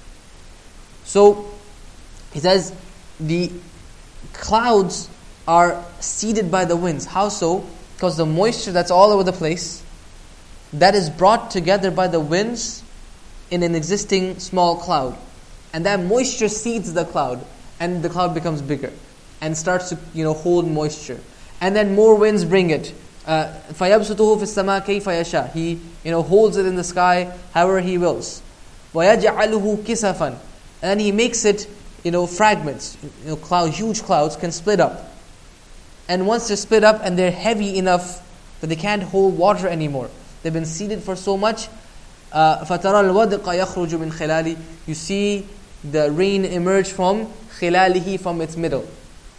So, he says, the clouds are seeded by the winds. How so? Because the moisture that's all over the place, that is brought together by the winds in an existing small cloud. And that moisture seeds the cloud, and the cloud becomes bigger and starts to you know hold moisture. And then more winds bring it. فَيَبْسُطُهُ فِي السَّمَاءِ كَيْفَ يَشَاءُ. He you know holds it in the sky however He wills. وَيَجْعَلُهُ كِسَفًا. And then He makes it you know fragments. You know cloud, huge clouds can split up. And once they're split up and they're heavy enough that they can't hold water anymore, they've been seeded for so much. Uh, فَتَرَى الْوَدْقَ يَخْرُجُ مِنْ خِلَالِ. You see the rain emerge from خِلَالِهِ, from its middle.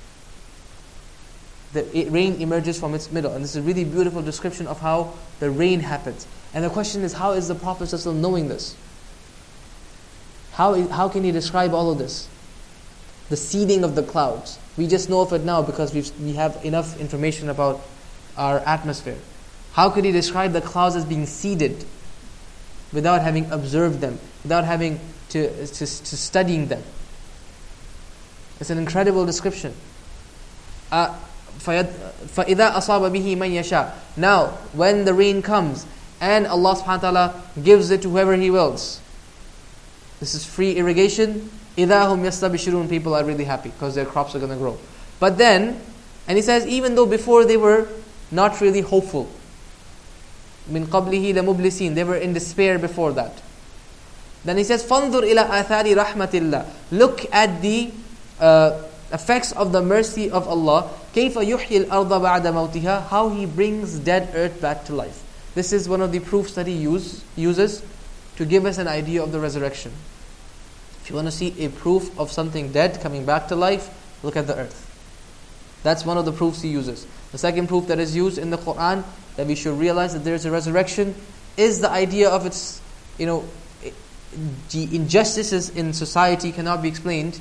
The rain emerges from its middle. And this is a really beautiful description of how the rain happens. And the question is, how is the Prophet ﷺ knowing this? How, is, how can he describe all of this? The seeding of the clouds. We just know of it now because we've, we have enough information about our atmosphere. How could he describe the clouds as being seeded without having observed them, without having to, to, to studying them? It's an incredible description. Uh, فَإِذَا أَصَابَ بِهِ مَنْ يَشَاءُ. Now, when the rain comes and Allah subhanahu wa ta'ala gives it to whoever He wills, this is free irrigation. إِذَا هُمْ يَسْتَبْشِرُونَ. People are really happy because their crops are going to grow. But then, and he says, even though before they were not really hopeful, مِنْ قَبْلِهِ لَمُبْلِسِينَ, they were in despair before that. Then he says, فَانْظُرْ إِلَىٰ آثَارِ رَحْمَةِ اللَّهِ. Look at the uh, effects of the mercy of Allah. كَيْفَ يُحْيِي الْأَرْضَ بَعْدَ مَوْتِهَا. How He brings dead earth back to life. This is one of the proofs that He use, uses to give us an idea of the resurrection. If you want to see a proof of something dead coming back to life, look at the earth. That's one of the proofs He uses. The second proof that is used in the Quran, that we should realize that there is a resurrection, is the idea of its, you know, the injustices in society cannot be explained,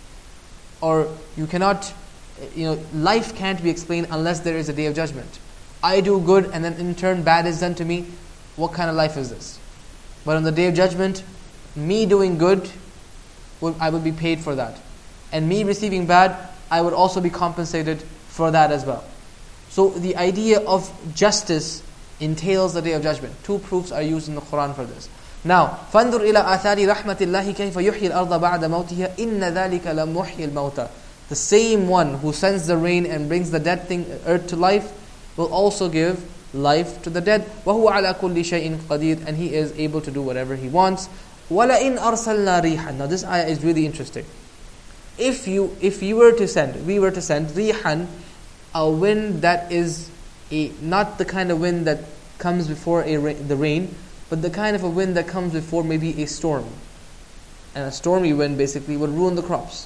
or you cannot, you know, life can't be explained unless there is a day of judgment. I do good and then in turn bad is done to me. What kind of life is this? But on the day of judgment, me doing good, I would be paid for that. And me receiving bad, I would also be compensated for that as well. So the idea of justice entails the day of judgment. Two proofs are used in the Quran for this. Now, فَانْظُرْ إِلَىٰ آثَارِ رَحْمَةِ اللَّهِ كَيْفَ يُحْيِي الْأَرْضَ بَعْدَ مَوْتِهَا إِنَّ ذَلِكَ لَمُحْيِي الْمَوْتَى. The same one who sends the rain and brings the dead thing, earth to life, will also give life to the dead. وَهُوَ عَلَى كُلِّ شَيْءٍ قَدِيرٌ. And He is able to do whatever He wants. وَلَئِنْ أَرْسَلْنَا رِيحًا. Now this ayah is really interesting. If you if you were to send, we were to send rihan, a wind that is a not the kind of wind that comes before a ra- the rain, but the kind of a wind that comes before maybe a storm. And a stormy wind basically would ruin the crops.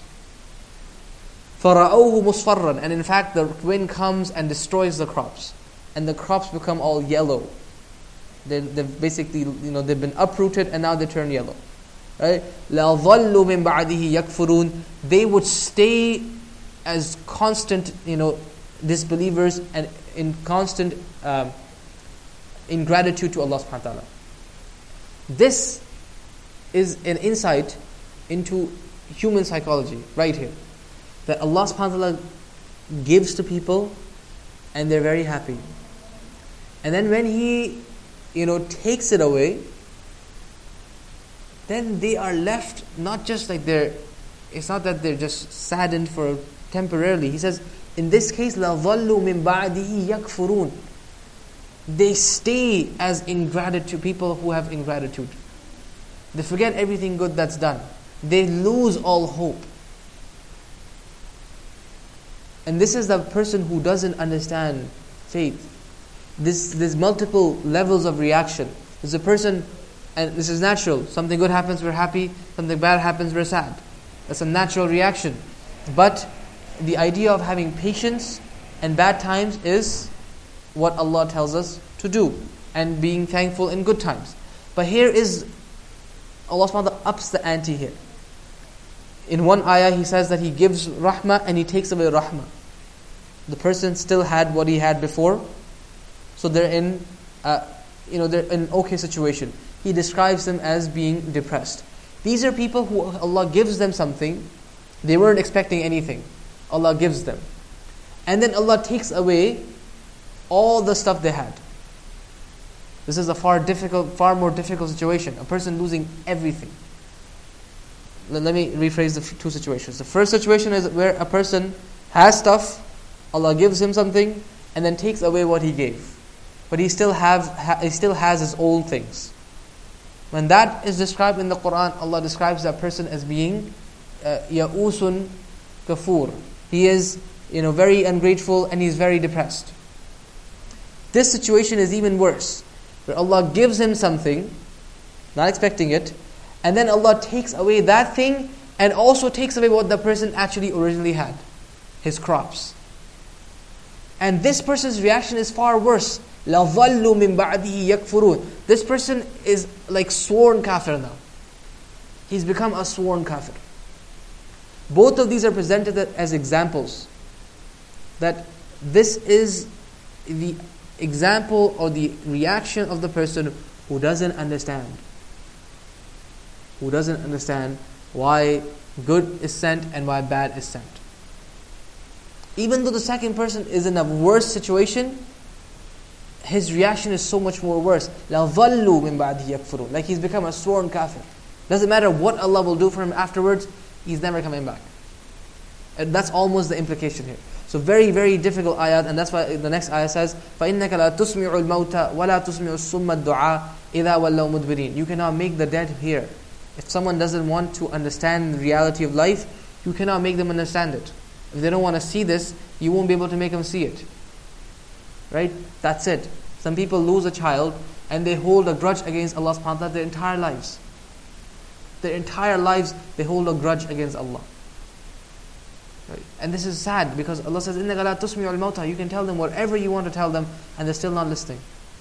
فَرَأَوْهُ مُصْفَرًّا. And in fact the wind comes and destroys the crops. And the crops become all yellow. They, they've basically, you know, they've been uprooted and now they turn yellow. Right? لَظَلُّوا مِنْ بَعْدِهِ يَكْفُرُونَ. They would stay as constant, you know, disbelievers and in constant um, ingratitude to Allah subhanahu wa ta'ala. This is an insight into human psychology right here. That Allah subhanahu wa ta'ala gives to people and they're very happy. And then when He, you know, takes it away, then they are left not just like they're, it's not that they're just saddened for temporarily. He says, in this case, لَظَلُّوا مِنْ بَعْدِهِ يَكْفُرُونَ. They stay as ingratitude, people who have ingratitude. They forget everything good that's done. They lose all hope. And this is the person who doesn't understand faith. This, there's multiple levels of reaction. There's a person, and this is natural. Something good happens, we're happy. Something bad happens, we're sad. That's a natural reaction. But the idea of having patience and bad times is what Allah tells us to do. And being thankful in good times. But here is, Allah subhanahu wa ta'ala ups the ante here. In one ayah He says that He gives rahmah and He takes away rahmah. The person still had what he had before. So they're in, uh, you know, they're in an okay situation. He describes them as being depressed. These are people who Allah gives them something. They weren't expecting anything. Allah gives them. And then Allah takes away all the stuff they had. This is a far difficult, far more difficult situation. A person losing everything. Let, let me rephrase the two situations. The first situation is where a person has stuff, Allah gives him something, and then takes away what he gave. But he still have ha, he still has his old things. When that is described in the Quran, Allah describes that person as being ya'usun kafur. He is, you know, very ungrateful and he's very depressed. This situation is even worse, where Allah gives him something, not expecting it, and then Allah takes away that thing and also takes away what the person actually originally had, his crops. And this person's reaction is far worse. لَظَلُّوا مِنْ بَعْدِهِ يَكْفُرُونَ. This person is like sworn kafir now. He's become a sworn kafir. Both of these are presented as examples. That this is the example or the reaction of the person who doesn't understand. Who doesn't understand why good is sent and why bad is sent. Even though the second person is in a worse situation, his reaction is so much more worse. لَظَلُّوا مِنْ بَعْدِهِ يَكْفُرُونَ. Like he's become a sworn kafir. Doesn't matter what Allah will do for him afterwards, he's never coming back. And that's almost the implication here. So very, very difficult ayat, and that's why the next ayah says, فَإِنَّكَ لَا تُسْمِعُ الْمَوْتَى وَلَا تُسْمِعُ السُّمَّ الدُّعَاء إِذَا وَلَّوْا مُدْبِرِينَ. You cannot make the dead hear. If someone doesn't want to understand the reality of life, you cannot make them understand it. If they don't want to see this, you won't be able to make them see it. Right? That's it. Some people lose a child and they hold a grudge against Allah subhanahu wa ta'ala their entire lives. Their entire lives they hold a grudge against Allah. Right? And this is sad because Allah says, إِنَّكَ لَا تُسْمِعُ الْمَوْتَى. You can tell them whatever you want to tell them and they're still not listening.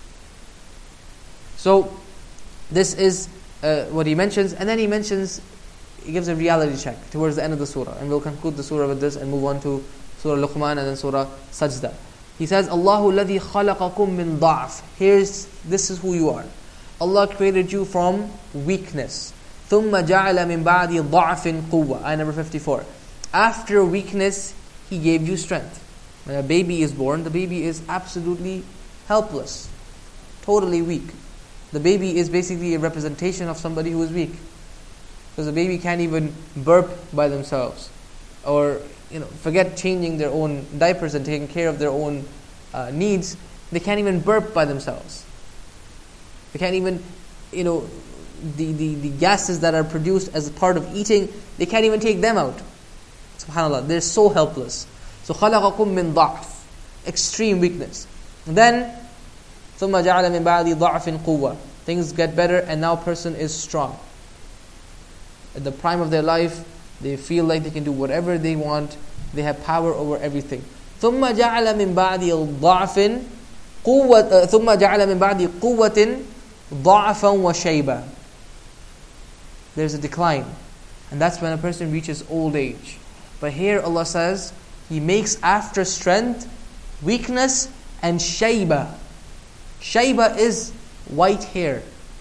So, this is uh, what he mentions. And then he mentions, he gives a reality check towards the end of the surah. And we'll conclude the surah with this and move on to Surah Luqman and then Surah Sajda. He says, Allahu الَّذِي خَلَقَكُم مِّن ضَعْفٍ. Here's, this is who you are. Allah created you from weakness. ثُمَّ جَعَلَ مِن بَعْدِ ضَعْفٍ قُوَّةٍ. Ayah number fifty-four. After weakness, He gave you strength. When a baby is born, the baby is absolutely helpless. Totally weak. The baby is basically a representation of somebody who is weak. Because the baby can't even burp by themselves. Or, you know, forget changing their own diapers and taking care of their own uh, needs. They can't even burp by themselves. They can't even, you know, the, the, the gases that are produced as a part of eating, they can't even take them out. SubhanAllah, they're so helpless. So خَلَقَكُم مِّن ضَعْفٍ. Extreme weakness. And then ثُمَّ جَعَلَ مِن بَعْدِ ضَعْفٍ قُوَّةٍ. Things get better and now person is strong. At the prime of their life, they feel like they can do whatever they want. They have power over everything. ثُمَّ جَعَلَ مِن بَعْدِ ضَعْفٍ قُوَّةٍ ثُمَّ جَعَلَ مِن بَعْدِ قُوَّةٍ ضَعْفًا وَشَيْبًا. There's a decline. And that's when a person reaches old age. But here Allah says, He makes after strength, weakness and shayba. Shayba is white hair.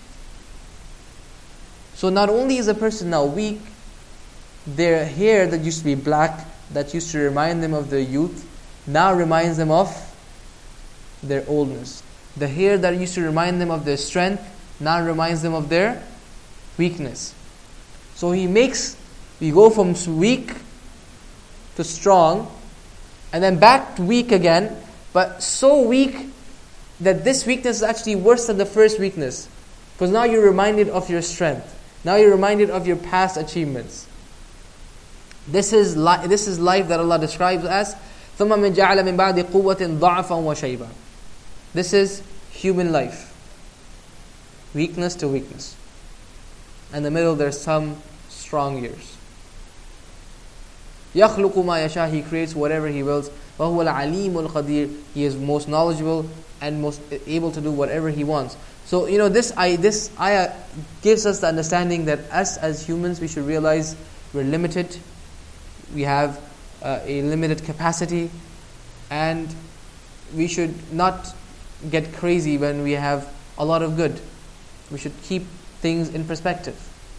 So not only is a person now weak, their hair that used to be black, that used to remind them of their youth, now reminds them of their oldness. The hair that used to remind them of their strength, now reminds them of their weakness. So He makes, we go from weak to strong, and then back to weak again, but so weak that this weakness is actually worse than the first weakness. Because now you're reminded of your strength. Now you're reminded of your past achievements. This is li- this is life that Allah describes as ثُمَّ مِنْ جَعَلَ مِنْ بَعْدِ قُوَّةٍ ضَعْفًا وَشَيْبًا. This is human life. Weakness to weakness. In the middle there's some strong years. يَخْلُقُ مَا يَشَاءُ. He creates whatever He wills. وَهُوَ الْعَلِيمُ الْقَدِيرُ. He is most knowledgeable and most able to do whatever He wants. So, you know, this, I, this ayah gives us the understanding that us as humans, we should realize we're limited. We have uh, a limited capacity. And we should not get crazy when we have a lot of good. We should keep things in perspective.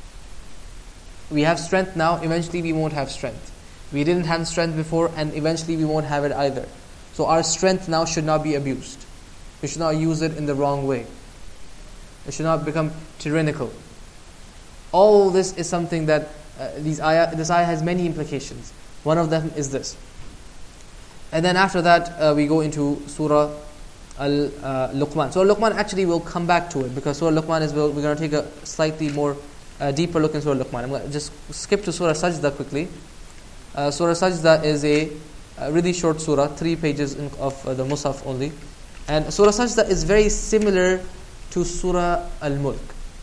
We have strength now, eventually we won't have strength. We didn't have strength before, and eventually we won't have it either. So our strength now should not be abused. We should not use it in the wrong way. It should not become tyrannical. All this is something that uh, these ayah, this ayah has many implications. One of them is this. And then after that, uh, we go into Surah Al-Luqman. Uh, Surah Luqman actually will come back to it, because Surah Luqman is, we're going to take a slightly more uh, deeper look in Surah Luqman. I'm going to just skip to Surah Sajda quickly. Uh, surah Sajda is a, a really short surah, three pages in, of uh, the Musaf only. And Surah Sajda is very similar to Surah Al-Mulk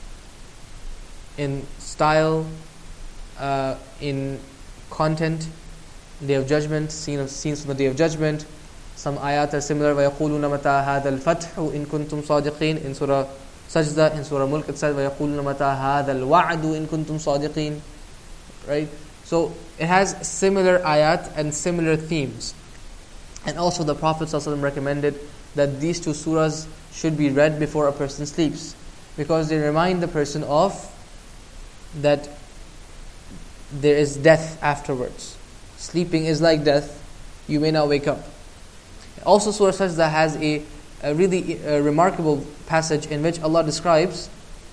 in style, uh, in content, Day of Judgment, scene of, scenes from the Day of Judgment. Some ayat are similar. وَيَقُولُونَ مَتَى هَذَا الْفَتْحُ إِن كُنْتُمْ صَادِقِينَ. In Surah Sajda, in Surah Mulk it says وَيَقُولُونَ مَتَى هَذَا الْوَعْدُ إِن كُنْتُمْ صَادِقِينَ. Right? So it has similar ayat and similar themes. And also the Prophet ﷺ recommended that these two surahs should be read before a person sleeps, because they remind the person of that there is death afterwards. Sleeping is like death. You may not wake up. Also Surah Sajda has a, a really a remarkable passage in which Allah describes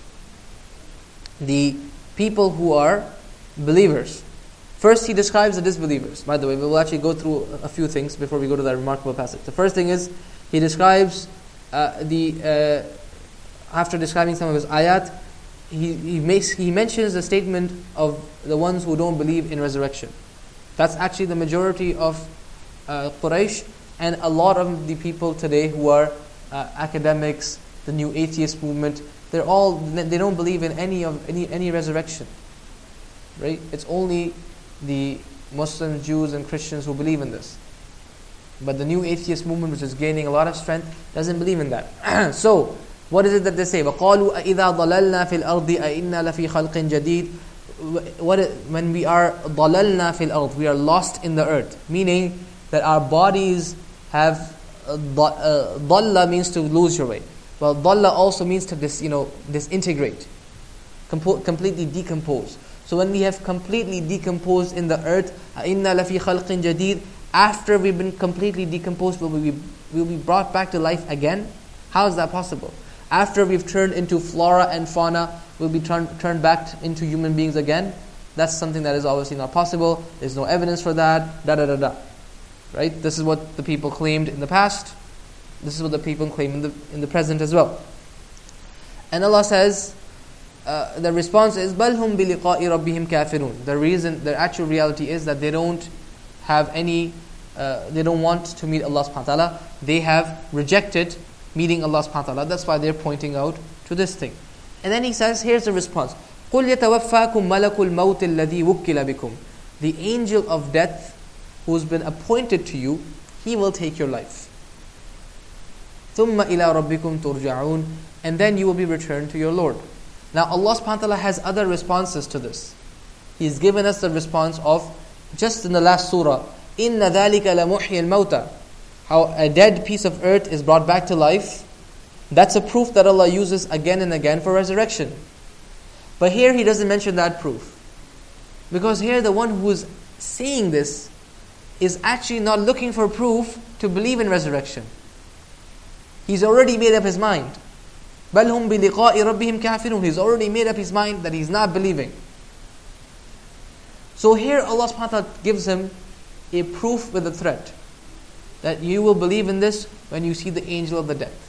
the people who are believers. First, He describes the disbelievers. By the way, we will actually go through a few things before we go to that remarkable passage. The first thing is, He describes uh, the, uh, after describing some of His ayat, he, he makes he mentions the statement of the ones who don't believe in resurrection. That's actually the majority of uh, Quraysh and a lot of the people today who are uh, academics, the new atheist movement. They're all they don't believe in any of any any resurrection, right? It's only the Muslims, Jews, and Christians who believe in this. But the new atheist movement, which is gaining a lot of strength, doesn't believe in that. So, what is it that they say? وَقَالُوا أَإِذَا ضَلَلْنَا فِي الْأَرْضِ أَإِنَّا لَفِي خَلْقٍ جَدِيدٍ. What is, when we are ضَلَلْنَا فِي الْأَرْضِ, we are lost in the earth, meaning that our bodies have uh, ضَلَّ means to lose your way. Well, ضَلَّ also means to dis, you know, disintegrate, compo- completely decompose. So when we have completely decomposed in the earth, أَإِنَّا لَفِي خَلْقٍ جَدِيدٍ, after we've been completely decomposed, will we will be brought back to life again? How is that possible? After we've turned into flora and fauna, will be turned turned back into human beings again? That's something that is obviously not possible. There's no evidence for that. Da da da da. Right? This is what the people claimed in the past. This is what the people claim in the in the present as well. And Allah says, uh, the response is, بَلْ هُمْ بِلِقَاءِ رَبِّهِمْ كَافِرُونَ. The reason, the actual reality is that they don't have any, uh, they don't want to meet Allah subhanahu wa ta'ala. They have rejected meeting Allah subhanahu wa ta'ala. That's why they're pointing out to this thing. And then he says, here's the response. قُلْ يَتَوَفَّاكُمْ مَلَكُ الْمَوْتِ الَّذِي وُكِّلَ بِكُمْ. The angel of death who's been appointed to you, he will take your life. ثُمَّ إِلَىٰ رَبِّكُمْ تُرْجَعُونَ. And then you will be returned to your Lord. Now Allah subhanahu wa ta'ala has other responses to this. He's given us the response of, just in the last surah, إِنَّ ذَلِكَ لَمُحْيِي الْمَوْتَى. How a dead piece of earth is brought back to life. That's a proof that Allah uses again and again for resurrection. But here He doesn't mention that proof. Because here the one who is saying this is actually not looking for proof to believe in resurrection. He's already made up his mind. بَلْ هُمْ بِلِقَاءِ رَبِّهِمْ كَافِرُونَ. He's already made up his mind that he's not believing. So here Allah subhanahu wa ta'ala gives him a proof with a threat. That you will believe in this when you see the angel of the death.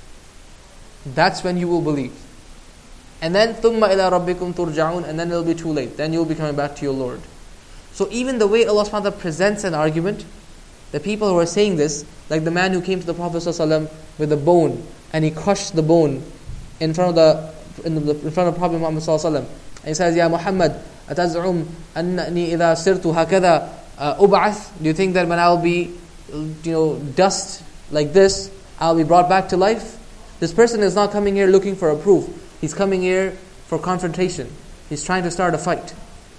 That's when you will believe. And then ثُمَّ إِلَىٰ رَبِّكُمْ تُرْجَعُونَ. And then it will be too late. Then you will be coming back to your Lord. So even the way Allah subhanahu wa ta'ala presents an argument, the people who are saying this, like the man who came to the Prophet ﷺ with a bone, and he crushed the bone in front of the in, the, in front of Prophet Muhammad ﷺ, and he says, "Ya Muhammad, ataz'um annani idha sirtu hakadha ub'ath." Do you think that when I will be, you know, dust like this, I'll be brought back to life? This person is not coming here looking for a proof. He's coming here for confrontation. He's trying to start a fight.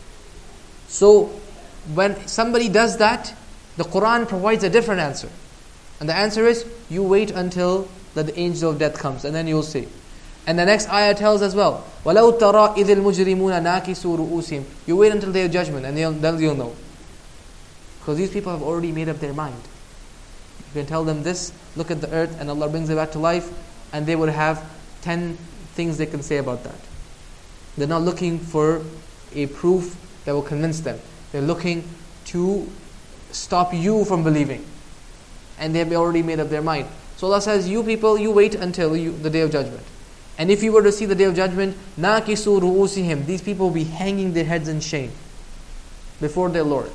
So when somebody does that, the Quran provides a different answer. And the answer is, you wait until that the angel of death comes, and then you'll see. And the next ayah tells as well, وَلَوْ تَرَى إِذِ الْمُجْرِمُونَ نَاكِسُوا رُؤُوسِهِمْ. You wait until the day of judgment, and then you'll know. Because these people have already made up their mind. You can tell them this, look at the earth, and Allah brings it back to life, and they would have ten things they can say about that. They're not looking for a proof that will convince them. They're looking to stop you from believing. And they have already made up their mind. So Allah says, you people, you wait until you, the day of judgment. And if you were to see the day of judgment, نَاكِسُوا رُؤُوسِهِمْ. These people will be hanging their heads in shame before their Lord.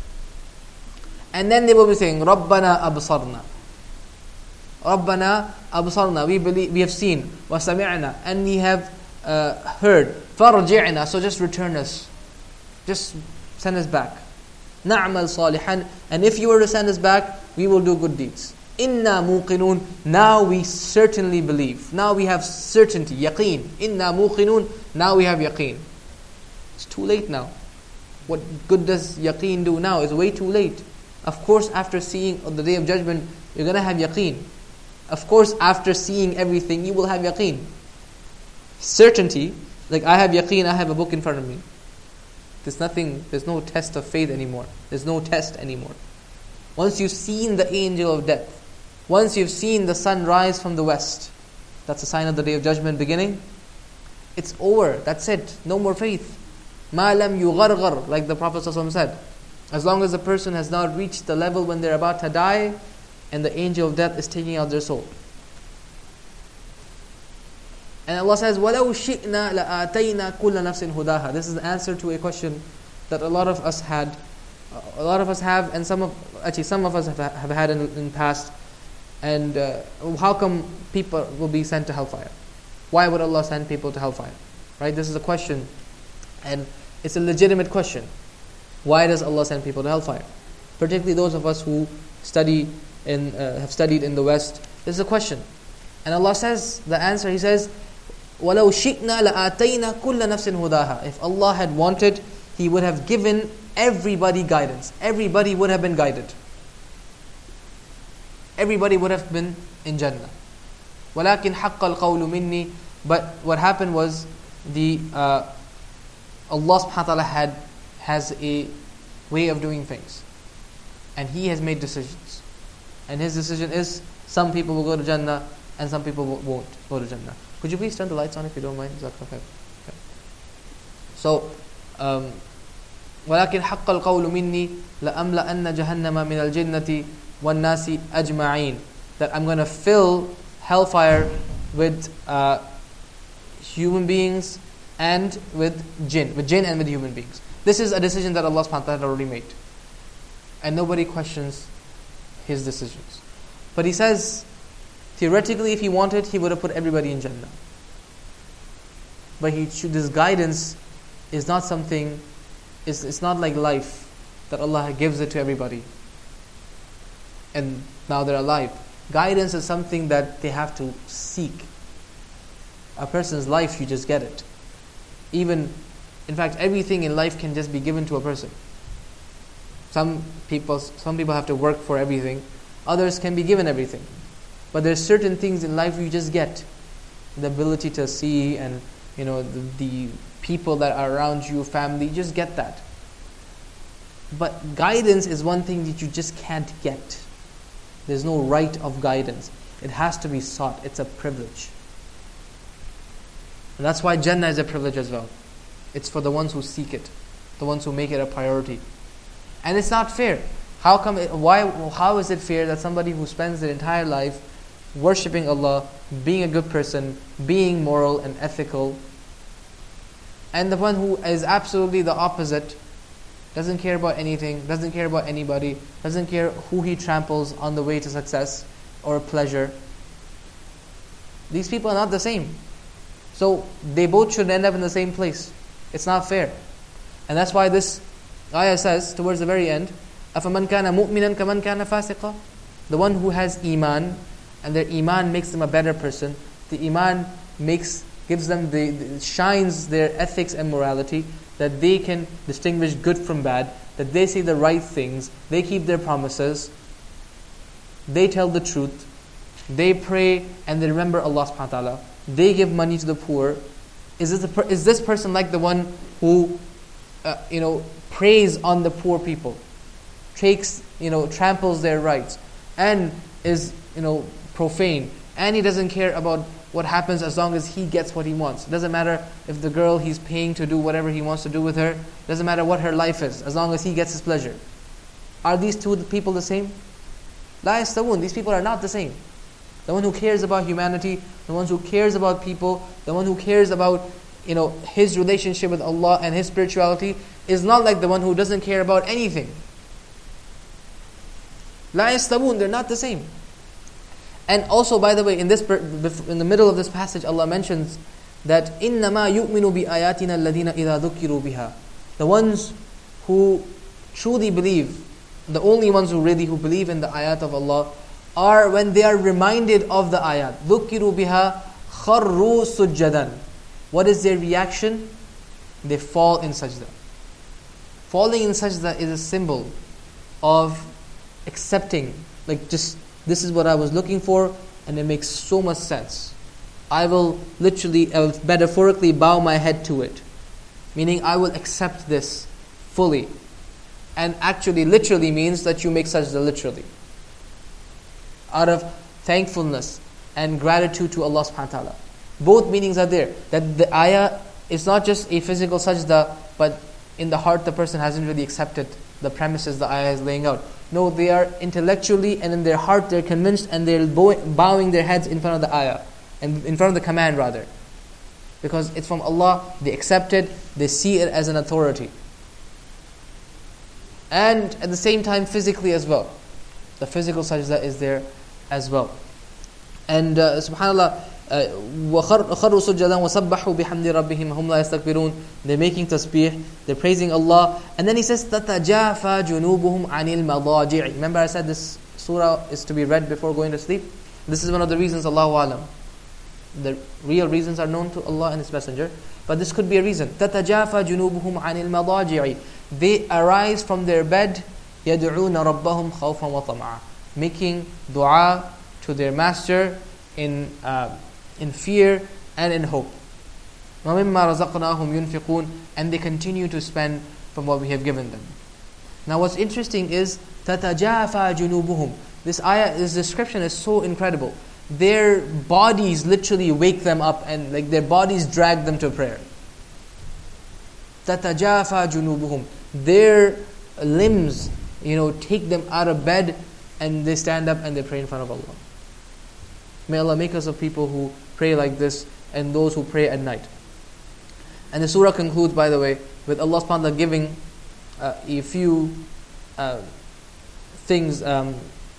And then they will be saying, رَبَّنَا أَبْصَرْنَا رَبَّنَا أَبْصَرْنَا. We believe, we have seen, وَسَمِعْنَا. And we have uh, heard. فَرْجِعْنَا. So just return us. Just send us back. نَعْمَلْ صَالِحًا. And if you were to send us back, we will do good deeds. Inna muqinun. Now we certainly believe. Now we have certainty, yaqeen. Inna muqinun. Now we have yaqeen. It's too late now. What good does yaqeen do now? It's way too late. Of course, after seeing on the day of judgment, you're going to have yaqeen. Of course, after seeing everything, you will have yaqeen. Certainty, like I have yaqeen, I have a book in front of me. There's nothing, there's no test of faith anymore. There's no test anymore. Once you've seen the angel of death, once you've seen the sun rise from the west, that's a sign of the day of judgment beginning. It's over. That's it. No more faith. مَا لَمْ يُغَرْغَرْ. Like the Prophet ﷺ said. As long as the person has not reached the level when they're about to die, and the angel of death is taking out their soul. And Allah says, وَلَوْ شِئْنَا لَآتَيْنَا كُلَّ نَفْسٍ هُدَاهَا. This is the answer to a question that a lot of us had, a lot of us have, and some of, actually some of us have, have had in, in the past. And uh, how come people will be sent to hellfire? Why would Allah send people to hellfire? Right? This is a question, and it's a legitimate question. Why does Allah send people to hellfire? Particularly those of us who study in, uh, have studied in the West. This is a question. And Allah says, the answer, He says, وَلَوْ شِئْنَا لَآتَيْنَا كُلَّ نَفْسٍ هُدَاهَا. If Allah had wanted, He would have given everybody guidance. Everybody would have been guided. Everybody would have been in Jannah. وَلَكِنْ حَقَّ الْقَوْلُ مِنِّي. But what happened was, the uh, Allah subhanahu wa ta'ala had, has a way of doing things. And He has made decisions. And His decision is, some people will go to Jannah, and some people won't go to Jannah. Could you please turn the lights on if you don't mind? Okay. So, um, وَلَكِنْ حَقَّ الْقَوْلُ مِنِّي لَأَمْلَأَنَّ جَهَنَّمَ مِنَ الْجِنَّةِ وَالنَّاسِ أَجْمَعِينَ. That I'm going to fill hellfire with uh, human beings and with jinn, with jinn and with human beings. This is a decision that Allah subhanahu wa ta'ala had already made. And nobody questions His decisions. But He says, theoretically, if He wanted, He would have put everybody in Jannah. But he should, this guidance is not something, it's, it's not like life, that Allah gives it to everybody. And now they're alive. Guidance is something that they have to seek. A person's life, you just get it. Even, in fact, everything in life can just be given to a person. Some people, some people have to work for everything. Others can be given everything. But there's certain things in life you just get. The ability to see, and you know the, the people that are around you, family, you just get that. But guidance is one thing that you just can't get. There's no right of guidance. It has to be sought. It's a privilege. And that's why Jannah is a privilege as well. It's for the ones who seek it, the ones who make it a priority. And it's not fair. How come? It, why? How is it fair that somebody who spends their entire life worshipping Allah, being a good person, being moral and ethical, and the one who is absolutely the opposite, doesn't care about anything, doesn't care about anybody, doesn't care who he tramples on the way to success or pleasure. These people are not the same. So they both should end up in the same place. It's not fair. And that's why this ayah says, towards the very end, أَفَمَنْ كَانَ مُؤْمِنًا كَمَنْ كَانَ فَاسِقًا. The one who has iman, and their iman makes them a better person. The iman makes, gives them, the, the shines their ethics and morality, that they can distinguish good from bad, that they say the right things, they keep their promises, they tell the truth, they pray and they remember Allah subhanahu wa ta'ala, they give money to the poor. Is this, per- is this person like the one who, uh, you know, preys on the poor people, takes, you know, tramples their rights, and is, you know, profane, and he doesn't care about what happens as long as he gets what he wants. It doesn't matter if the girl he's paying to do whatever he wants to do with her, it doesn't matter what her life is, as long as he gets his pleasure. Are these two people the same? La yastawun. These people are not the same. The one who cares about humanity, the one who cares about people, the one who cares about, you know, his relationship with Allah and his spirituality, is not like the one who doesn't care about anything. La yastawun. They're not the same. And also, by the way, in this in the middle of this passage, Allah mentions that إِنَّمَا يُؤْمِنُ بِآيَاتِنَا الَّذِينَ إِذَا ذُكِّرُوا بِهَا. The ones who truly believe, the only ones who really who believe in the ayat of Allah, are when they are reminded of the ayat. ذُكِّرُوا بِهَا خَرُّوا سُجَّدًا. What is their reaction? They fall in sajda. Falling in sajda is a symbol of accepting, like just, this is what I was looking for, and it makes so much sense. I will literally, I will metaphorically bow my head to it. Meaning I will accept this fully. And actually, literally means that you make sajda literally. Out of thankfulness and gratitude to Allah subhanahu wa ta'ala. Both meanings are there. That the ayah is not just a physical sajda, but in the heart the person hasn't really accepted the premises the ayah is laying out. No, they are intellectually and in their heart they're convinced, and they're bowing their heads in front of the ayah, and in front of the command rather. Because it's from Allah, they accept it, they see it as an authority. And at the same time, physically as well. The physical sajda is there as well. And uh, subhanAllah, وَخَرُّوا سُجَّدًا وَسَبَّحُوا بِحَمْدِ رَبِّهِمْ هُمْ لَا يَسْتَكْبِرُونَ. They're making tasbih, they're praising Allah. And then he says, تَتَجَافَى جُنُوبُهُمْ عَنِ الْمَضَاجِعِ. Remember I said this surah is to be read before going to sleep? This is one of the reasons, Allahu Alam. The real reasons are known to Allah and His Messenger. But this could be a reason. تَتَجَافَى جُنُوبُهُمْ عَنِ الْمَضَاجِعِ. They arise from their bed, يَدْعُونَ رَبَّهُمْ خَوْفًا وَطَمَعًا. Making dua to their Master in uh, in fear and in hope. وَمِمَّا رَزَقْنَاهُمْ يُنْفِقُونَ. And they continue to spend from what we have given them. Now what's interesting is تَتَجَافَى جُنُوبُهُمْ. This ayah, this description is so incredible. Their bodies literally wake them up, and like their bodies drag them to prayer. تَتَجَافَى جُنُوبُهُمْ. Their limbs, you know, take them out of bed, and they stand up and they pray in front of Allah. May Allah make us of people who pray like this, and those who pray at night. And the surah concludes, by the way, with Allah subhanahu wa ta'ala giving uh, a few uh, things, um,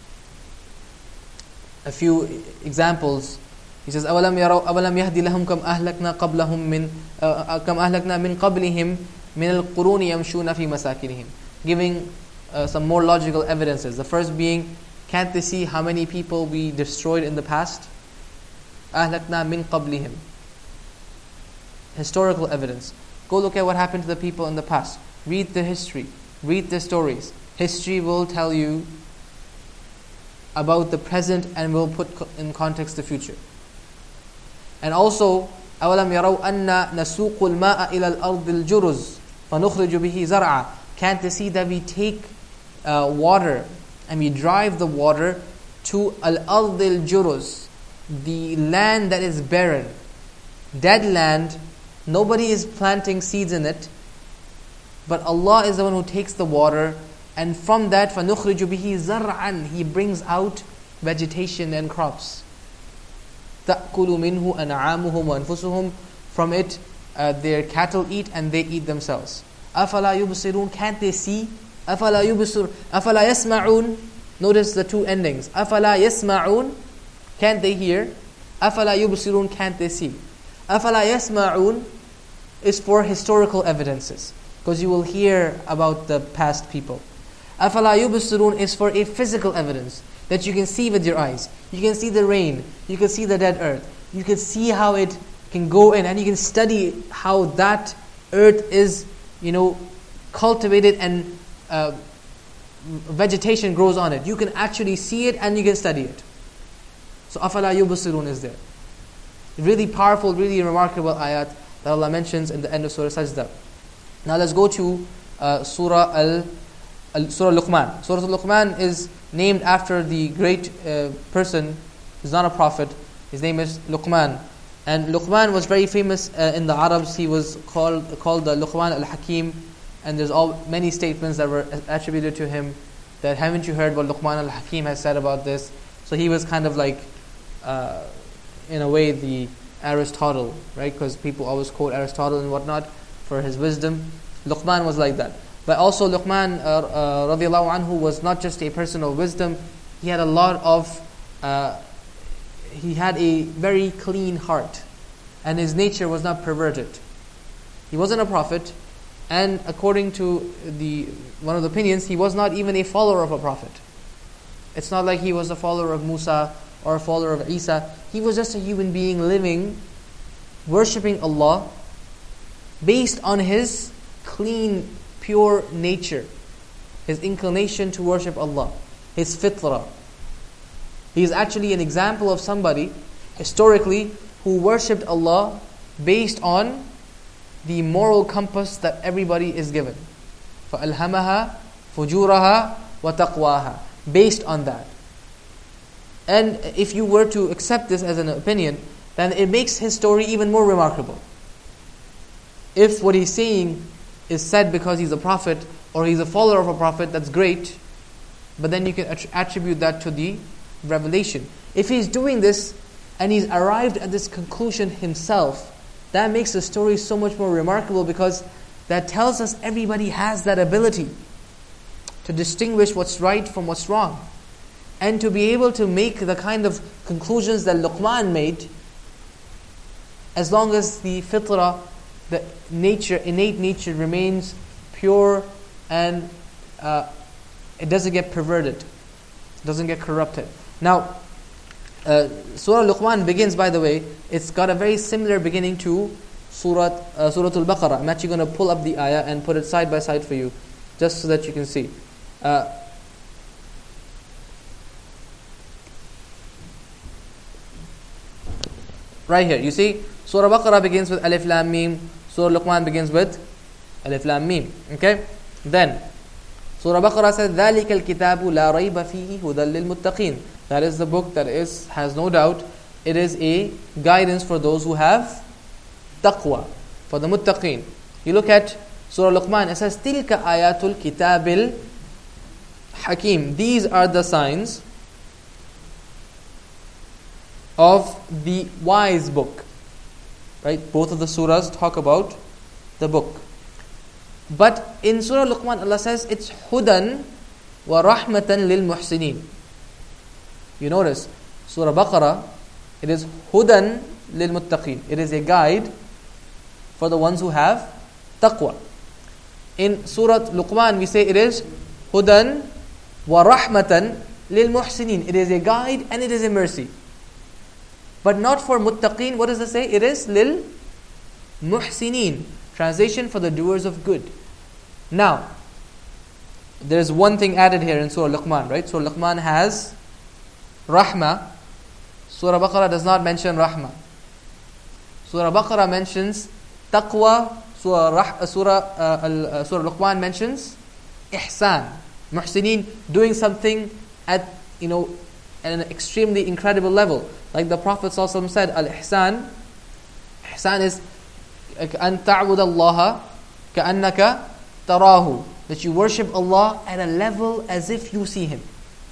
a few examples. He says, أَوَلَمْ يَرَوْا أَوَلَمْ يَهْدِ لَهُمْ كَمْ أَهْلَكْنَا قَبْلَهُمْ مِنْ كَمْ أَهْلَكْنَا مِنْ قَبْلِهِمْ مِنَ الْقُرُونِ يَمْشُونَ فِي مَسَاكِنِهِمْ. Giving uh, some more logical evidences. The first being, can't they see how many people we destroyed in the past? أَهْلَكْنَا مِنْ قَبْلِهِمْ. Historical evidence. Go look at what happened to the people in the past. Read the history. Read the stories. History will tell you about the present and will put in context the future. And also, أَوَلَمْ يَرَوْا أَنَّا نَسُوقُ الْمَاءَ إِلَى الْأَرْضِ الْجُرُزِ فَنُخْرِجُ بِهِ زَرْعًا. Can't they see that we take uh, water and we drive the water to al-ard al-juruz, the land that is barren, dead land, nobody is planting seeds in it, but Allah is the one who takes the water, and from that فَنُخْرِجُ بِهِ زَرْعًا, He brings out vegetation and crops. تَأْكُلُ مِنْهُ أَنْعَامُهُمْ وَأَنفُسُهُم. From it uh, their cattle eat and they eat themselves. أَفَلَا يُبْصِرُونَ. Can't they see? أَفَلَا يُبْصِرُونَ أَفَلَا يَسْمَعُونَ. Notice the two endings. أَفَلَا يَسْمَعُونَ. Can't they hear? أَفَلَا يُبْصِرُونَ. Can't they see? أَفَلَا يَسْمَعُونَ is for historical evidences, because you will hear about the past people. أَفَلَا يُبْصِرُونَ is for a physical evidence that you can see with your eyes. You can see the rain, you can see the dead earth, you can see how it can go in, and you can study how that earth is, you know, cultivated, and uh, vegetation grows on it. You can actually see it and you can study it. So أَفَلَا يُبْصِرُونَ is there. Really powerful, really remarkable ayat that Allah mentions in the end of Surah Sajda. Now let's go to uh, Surah Al, Al Surah Luqman. Surah Luqman is named after the great uh, person. He's not a prophet. His name is Luqman, and Luqman was very famous uh, in the Arabs. He was called called the Luqman al-Hakim, and there's all many statements that were attributed to him. That haven't you heard what Luqman al-Hakim has said about this? So he was kind of like, uh, in a way, the Aristotle, right? Because people always quote Aristotle and whatnot for his wisdom. Luqman was like that. But also Luqman uh, uh, radiallahu anhu was not just a person of wisdom. He had a lot of, uh, he had a very clean heart, and his nature was not perverted. He wasn't a prophet, and according to the one of the opinions, he was not even a follower of a prophet. It's not like he was a follower of Musa or a follower of Isa. He was just a human being living, worshipping Allah based on his clean, pure nature, his inclination to worship Allah, his fitrah. He is actually an example of somebody, historically, who worshipped Allah based on the moral compass that everybody is given. فَأَلْهَمَهَا فُجُورَهَا وَتَقْوَاهَا. Based on that. And if you were to accept this as an opinion, then it makes his story even more remarkable. If what he's saying is said because he's a prophet or he's a follower of a prophet, that's great. But then you can attribute that to the revelation. If he's doing this and he's arrived at this conclusion himself, That makes the story so much more remarkable, because that tells us everybody has that ability to distinguish what's right from what's wrong, and to be able to make the kind of conclusions that Luqman made, as long as the fitrah, the nature, innate nature remains pure, and uh, it doesn't get perverted, it doesn't get corrupted. Now, uh, Surah Luqman begins, by the way, it's got a very similar beginning to Surah uh, Surah Al-Baqarah. I'm actually going to pull up the ayah and put it side by side for you, just so that you can see. Uh, right here, you see, Surah Baqarah begins with Alif Lam Mim. Surah Luqman begins with Alif Lam Mim. Okay? Then, Surah Baqarah says, ذَلِكَ الْكِتَابُ لَا رَيْبَ فِيهِ هُدًى لِلْمُتَّقِينَ. That is the book that is has no doubt, it is a guidance for those who have taqwa, for the muttaqeen. You look at Surah Luqman, it says, تِلْكَ آيَاتُ الْكِتَابِ الْحَكِيمِ. These are the signs of the wise book. Right? Both of the surahs talk about the book. But in Surah Luqman, Allah says it's hudan wa rahmatan lil muhsinin. You notice, Surah Baqarah, it is hudan lil muttaqin. It is a guide for the ones who have taqwa. In Surah Luqman, we say it is hudan wa rahmatan lil muhsinin. It is a guide and it is a mercy. But not for muttaqin. What does it say? It is lil muhsinin. Translation, for the doers of good. Now, there is one thing added here in Surah Luqman, right? Surah Luqman has rahmah. Surah Baqarah does not mention rahmah. Surah Baqarah mentions taqwa. Surah, Rah, Surah, uh, uh, Surah Luqman mentions ihsan. Muhsinin, doing something at, you know, at an extremely incredible level. Like the Prophet ﷺ said, al-ihsan, ihsan is أن تعبد الله كأنك تراه, that you worship Allah at a level as if you see Him.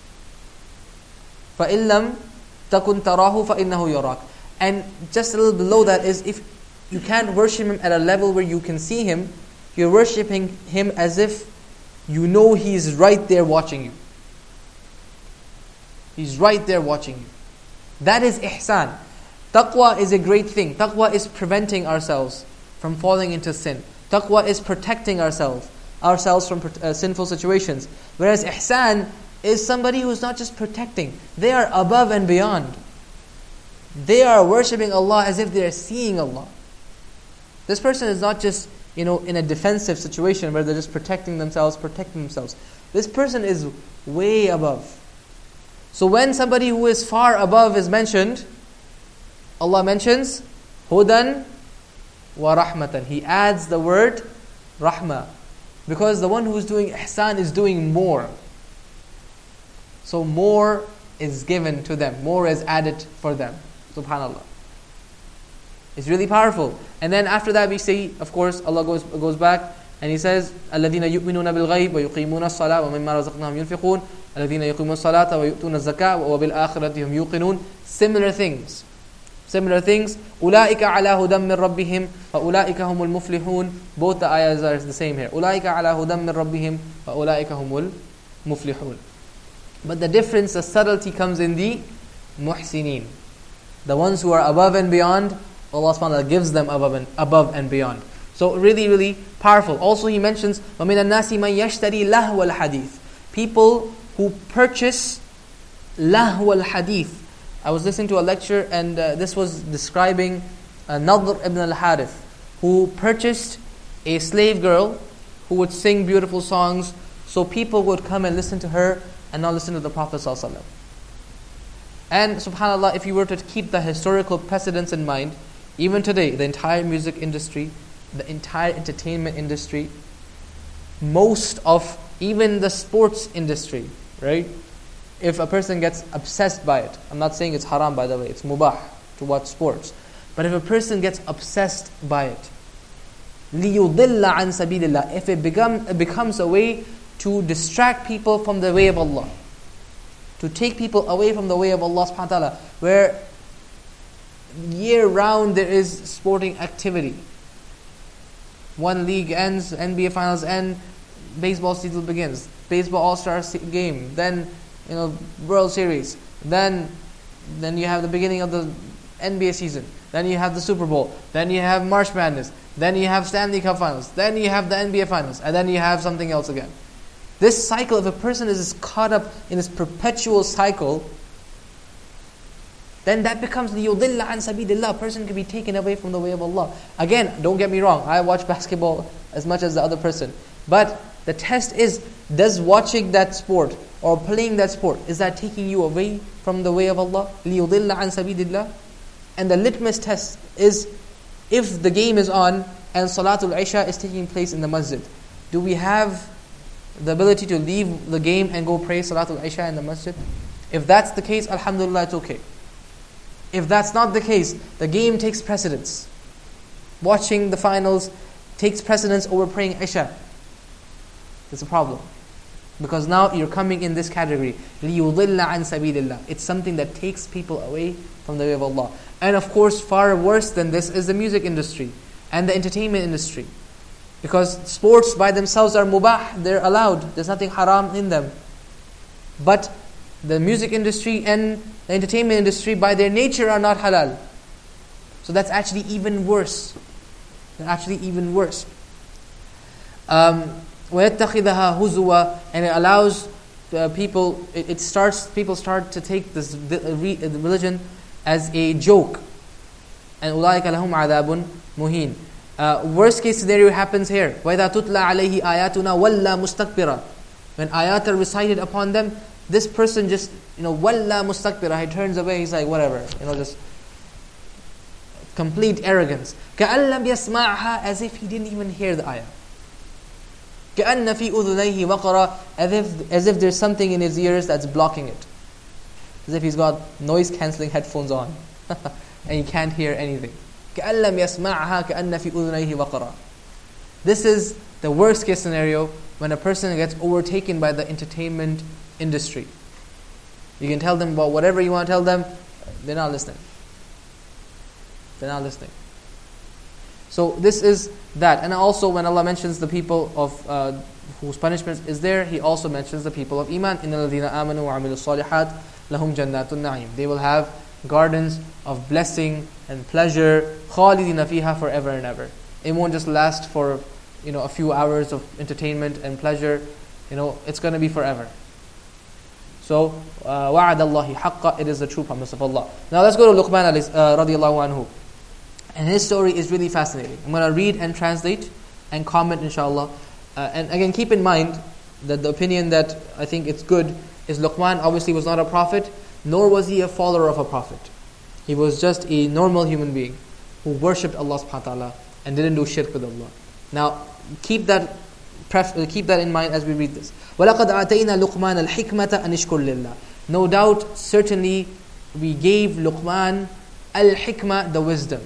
فإن لم تكن تراه فإنه يراك. And just a little below that is, if you can't worship Him at a level where you can see Him, you're worshipping Him as if you know He's right there watching you. He's right there watching you. That is ihsan. Taqwa is a great thing. Taqwa is preventing ourselves from falling into sin. Taqwa is protecting ourselves ourselves from uh, sinful situations. Whereas ihsan is somebody who is not just protecting. They are above and beyond. They are worshipping Allah as if they are seeing Allah. This person is not just, you know, in a defensive situation where they're just protecting themselves, protecting themselves. This person is way above. So when somebody who is far above is mentioned, Allah mentions hudan wa rahmatan. He adds the word rahmah, because the one who is doing ihsan is doing more. So more is given to them, more is added for them. Subhanallah. It's really powerful. And then after that we see, of course, Allah goes goes back and He says, الَّذِينَ يُؤْمِنُونَ بِالْغَيْبِ وَيُقِيمُونَ الصَّلَاةَ وَمِمَّا رَزَقْنَاهُمْ يُنْفِقُونَ الَّذِينَ يُقِيمُونَ الصَّلَاةَ وَيُؤْتُونَ الزَّكَاةَ وَبِالْآخِرَةِ هُمْ يُوقِنُونَ. Similar things. Similar things. أُولَٰئِكَ عَلَىٰ هُدًى مِّن رَبِّهِمْ وَأُولَٰئِكَ هُمُ الْمُفْلِحُونَ. Both the ayahs are the same here. أُولَٰئِكَ عَلَىٰ هُدًى مِّن رَبِّهِمْ وَأُولَٰئِكَ هُمُ الْمُفْلِحُونَ. But the difference, the subtlety comes in the muhsinin. The ones who are above and beyond, Allah subhanahu wa ta'ala gives them above and, above and beyond. So really, really powerful. Also He mentions, وَمِنَ النَّاسِ مَنْ يَشْتَرِي لَهْوَ الْحَدِيثِ. People who purchase lahwa al-hadith. I was listening to a lecture and uh, this was describing uh, Nadr ibn al-Harith, who purchased a slave girl who would sing beautiful songs, so people would come and listen to her and not listen to the Prophet ﷺ. And subhanAllah, if you were to keep the historical precedents in mind, even today, the entire music industry, the entire entertainment industry, most of even the sports industry, right? If a person gets obsessed by it, I'm not saying it's haram, by the way, it's mubah to watch sports. But if a person gets obsessed by it, لِيُضِلَّ عَنْ سَبِيلِ اللَّهِ, if it, become, it becomes a way to distract people from the way of Allah, to take people away from the way of Allah subhanahu wa ta'ala, where year round there is sporting activity. One league ends, N B A finals end, baseball season begins. Baseball All-Star game, then you know World Series, then then you have the beginning of the N B A season, then you have the Super Bowl, then you have March Madness, then you have Stanley Cup finals, then you have the N B A finals, and then you have something else again. This cycle, if a person is caught up in this perpetual cycle, then that becomes لِيُضِلَّ عَنْ سَبِيلِ اللَّهِ. A person can be taken away from the way of Allah. Again, don't get me wrong, I watch basketball as much as the other person. But the test is, does watching that sport or playing that sport, is that taking you away from the way of Allah? لِيُضِلَّ عَنْ سَبِيلِ اللَّهِ. And the litmus test is, if the game is on and Salatul Isha is taking place in the masjid, do we have the ability to leave the game and go pray Salatul Isha in the masjid? If that's the case, alhamdulillah, it's okay. If that's not the case, the game takes precedence. Watching the finals takes precedence over praying Isha. It's a problem. Because now you're coming in this category. لِيُضِلَّ عَنْ سَبِيلِ اللَّهِ. It's something that takes people away from the way of Allah. And of course, far worse than this is the music industry and the entertainment industry. Because sports by themselves are mubah, they're allowed. There's nothing haram in them. But the music industry and the entertainment industry by their nature are not halal. So that's actually even worse. They're actually even worse. Um, وَيَتَّخِذَهَا هُزُوًا. And it allows uh, people, it, it starts, people start to take this religion as a joke. And أُولَٰئِكَ لَهُمْ عَذَابٌ مُهِينٌ. Uh, worst case scenario happens here. وَإِذَا تُتْلَى عَلَيْهِ آيَاتُنَا وَلَّا مُسْتَكْبِرًا. When ayat are recited upon them, this person just, you know, وَلَّا مُسْتَكْبِرًا. He turns away, he's like, whatever, you know, just complete arrogance. كَأَن لَّمْ يَسْمَعْهَا. As if he didn't even hear the ayah. كَأَنَّ فِي أُذُنَيْهِ وَقْرًا. As if, as if there's something in his ears that's blocking it. As if he's got noise cancelling headphones on. And he can't hear anything. كَأَن لَّمْ يَسْمَعْهَا كَأَنَّ فِي أُذُنَيْهِ وَقْرًا. This is the worst case scenario when a person gets overtaken by the entertainment industry. You can tell them about whatever you want to tell them, they're not listening. They're not listening. So this is that. And also when Allah mentions the people of uh, whose punishment is there, He also mentions the people of Iman. إِنَّ الَّذِينَ آمَنُوا وَعَمِلُوا الصَّالِحَاتِ لَهُمْ جَنَّاتُ النَّعِيمِ. They will have gardens of blessing and pleasure, خَالِدِينَ فِيهَا, forever and ever. It won't just last for, you know, a few hours of entertainment and pleasure. You know, it's going to be forever. So, وَعَدَ اللَّهِ حَقًّا. It is the true promise of Allah. Now let's go to Luqman uh, radiallahu anhu. And his story is really fascinating. I'm going to read and translate and comment, inshallah. Uh, and again, keep in mind that the opinion that I think it's good is Luqman obviously was not a prophet, nor was he a follower of a prophet. He was just a normal human being who worshipped Allah subhanahu wa ta'ala and didn't do shirk with Allah. Now, keep that pref- keep that in mind as we read this. وَلَقَدْ آتَيْنَا لُقْمَانَ الْحِكْمَةَ أَنِ اشْكُرْ لِلَّهِ. No doubt, certainly, we gave Luqman al-hikmah, the wisdom.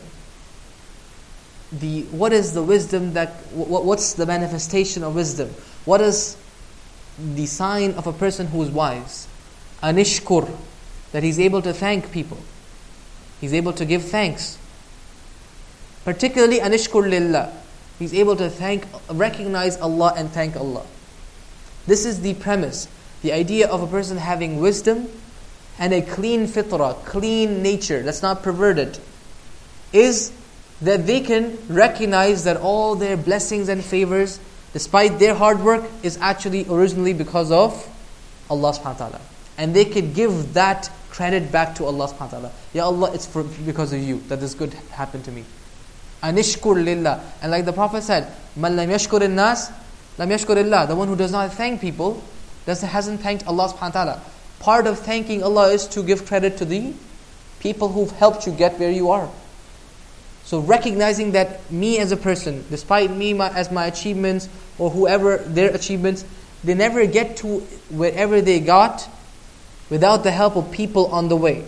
The what is the wisdom that what, what's the manifestation of wisdom? What is the sign of a person who is wise? Anishkur, that he's able to thank people. He's able to give thanks. Particularly anishkur lillah. He's able to thank, recognize Allah and thank Allah. This is the premise. The idea of a person having wisdom and a clean fitrah, clean nature that's not perverted, is that they can recognize that all their blessings and favors, despite their hard work, is actually originally because of Allah subhanahu wa ta'ala. And they can give that credit back to Allah subhanahu wa ta'ala. Ya Allah, it's for, because of you that this good happened to me. Anishkur lillah. And like the Prophet said, Man lam yashkur in-nas, lam yashkur illah. The one who does not thank people, doesn't, hasn't thanked Allah subhanahu wa ta'ala. Part of thanking Allah is to give credit to the people who've helped you get where you are. So recognizing that me as a person, despite me my, as my achievements, or whoever their achievements, they never get to wherever they got without the help of people on the way.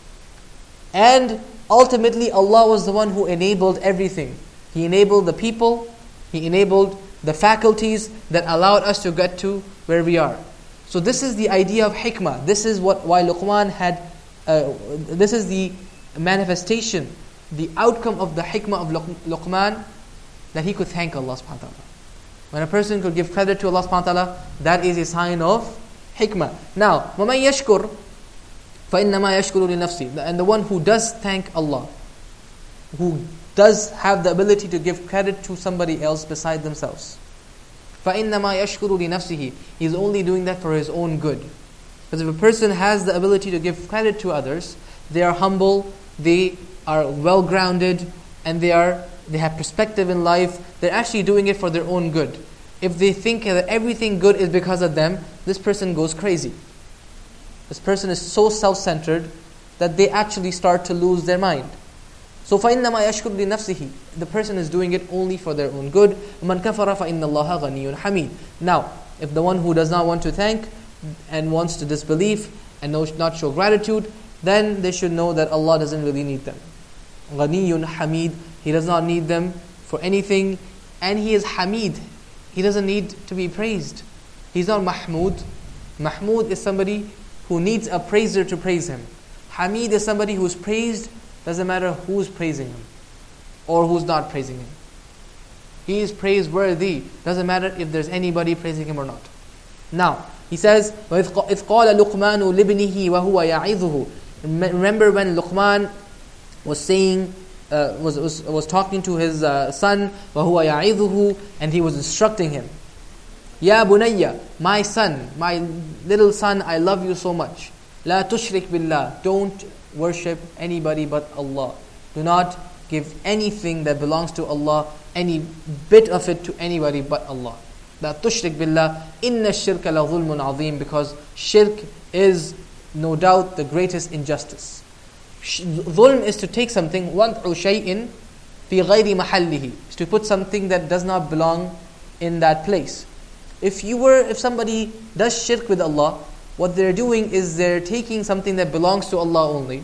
And ultimately Allah was the one who enabled everything. He enabled the people, He enabled the faculties that allowed us to get to where we are. So this is the idea of hikmah. This is what why Luqman had, uh, this is the manifestation, the outcome of the hikmah of Luqman, that he could thank Allah subhanahu wa ta'ala. When a person could give credit to Allah subhanahu wa ta'ala, that is a sign of hikmah. Now, وَمَنْ يَشْكُرْ فَإِنَّمَا يَشْكُرُ لِنَفْسِهِ. And the one who does thank Allah, who does have the ability to give credit to somebody else beside themselves, فَإِنَّمَا يَشْكُرُ لِنَفْسِهِ. He's only doing that for his own good. Because if a person has the ability to give credit to others, they are humble, they are well grounded, and they are they have perspective in life. They're actually doing it for their own good. If they think that everything good is because of them, this person goes crazy. This person is so self-centered that they actually start to lose their mind. So فَإِنَّمَا يَشْكُرُ لِنَفْسِهِ. The person is doing it only for their own good. مَنْ كَفَرَ فَإِنَّ اللَّهَ غَنِيٌّ حَمِيدٌ. Now, if the one who does not want to thank and wants to disbelieve and not show gratitude, then they should know that Allah doesn't really need them. غَنِيٌّ حَمِيدٌ. He does not need them for anything, and He is Hamid. He doesn't need to be praised. He's not Mahmud. Mahmud is somebody who needs a praiser to praise him. Hamid is somebody who's praised, doesn't matter who's praising him or who's not praising him. He is praiseworthy, doesn't matter if there's anybody praising him or not. Now, he says, وَإِذْ قَالَ لُقْمَانُ لِبْنِهِ وَهُوَ يَعِظُهُ. Remember when Luqman was saying, uh, was, was was talking to his uh, son, وَهُوَ يَعِظُهُ, and he was instructing him. Ya bunayya, my son, my little son, I love you so much. La tushrik billah, don't worship anybody but Allah. Do not give anything that belongs to Allah, any bit of it to anybody but Allah. La tushrik billah, inna shirka la dhulmun azim, because shirk is no doubt the greatest injustice. Dhulm is to take something, وَضْعُ شَيْءٍ فِي غَيْرِ مَحَلِّهِ, is to put something that does not belong in that place. If you were, if somebody does shirk with Allah, what they're doing is they're taking something that belongs to Allah only,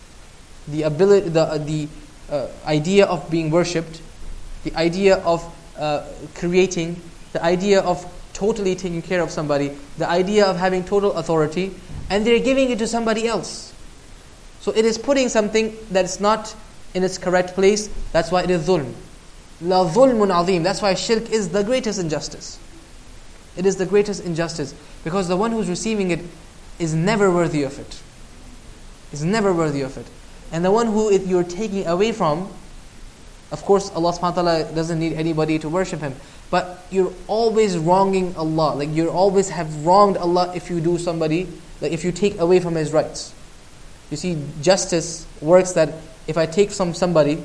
the ability, the uh, the uh, idea of being worshipped, the idea of uh, creating, the idea of totally taking care of somebody, the idea of having total authority, and they're giving it to somebody else. So it is putting something that's not in its correct place. That's why it is dhulm. La dhulmun azim. That's why shirk is the greatest injustice. It is the greatest injustice, because the one who's receiving it is never worthy of it. Is never worthy of it. And the one who it, you're taking away from, of course Allah subhanahu wa ta'ala doesn't need anybody to worship Him, but you're always wronging Allah. Like you always have wronged Allah if you do somebody, like if you take away from His rights. You see, justice works that if I take from somebody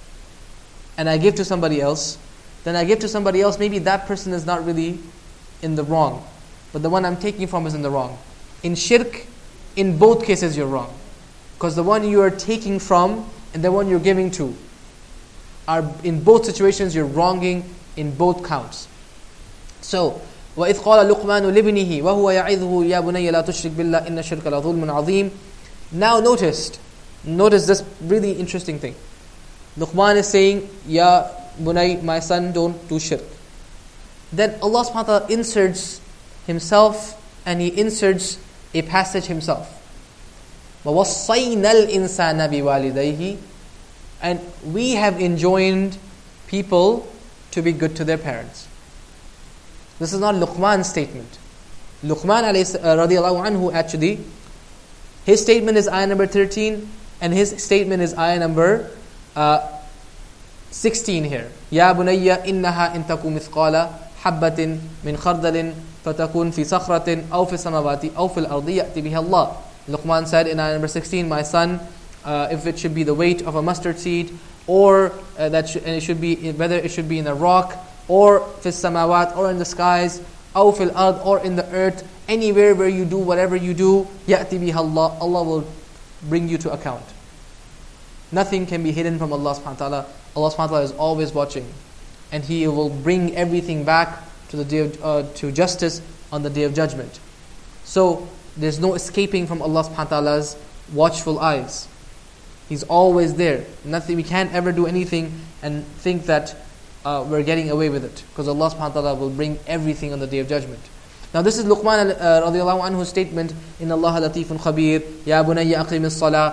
and I give to somebody else, then I give to somebody else, maybe that person is not really in the wrong, but the one I'm taking from is in the wrong. In shirk, in both cases you're wrong, because the one you are taking from and the one you're giving to are, in both situations you're wronging in both counts. So وَإِذْ قَالَ لُقْمَانُ لِبْنِهِ وَهُوَ يَعِظُهُ يَا بُنَيَّ لَا تُشْرِكْ بِاللَّهِ إِنَّ الشِّرْكَ لَظُلْمٌ عَظِيمٌ. Now noticed, notice this really interesting thing. Luqman is saying, Ya Bunay, my son, don't do shirk. Then Allah subhanahu wa ta'ala inserts Himself, and He inserts a passage Himself. وَوَصَّيْنَا الْإِنسَانَ بِوَالِدَيْهِ. And we have enjoined people to be good to their parents. This is not Luqman's statement. Luqman radiallahu anhu actually, his statement is ayah number thirteen, and his statement is ayah number uh, sixteen here. Ya bunayya innaha in taku mithqala habbatin min khardalin fatakun fi sakhratin aw fi samawati aw fil ardi ya'ti biha Allah. Luqman said in ayah number sixteen, my son, uh, if it should be the weight of a mustard seed, or uh, that should, and it should be, whether it should be in a rock, or fi samawat, or in the skies, aw fil ard, or in the earth, anywhere where you do whatever you do, ya'ti biha Allah, Allah will bring you to account. Nothing can be hidden from Allah subhanahu wa ta'ala. Allah subhanahu wa ta'ala is always watching, and He will bring everything back to the day of, uh, to justice on the day of judgment. So there's no escaping from Allah subhanahu wa ta'ala's watchful eyes. He's always there. Nothing, we can't ever do anything and think that uh, we're getting away with it, because Allah subhanahu wa ta'ala will bring everything on the day of judgment. Now this is Luqman uh, radiallahu anhu's statement, Inna Allah latifun khabir, Ya bunayya aqim as-salah,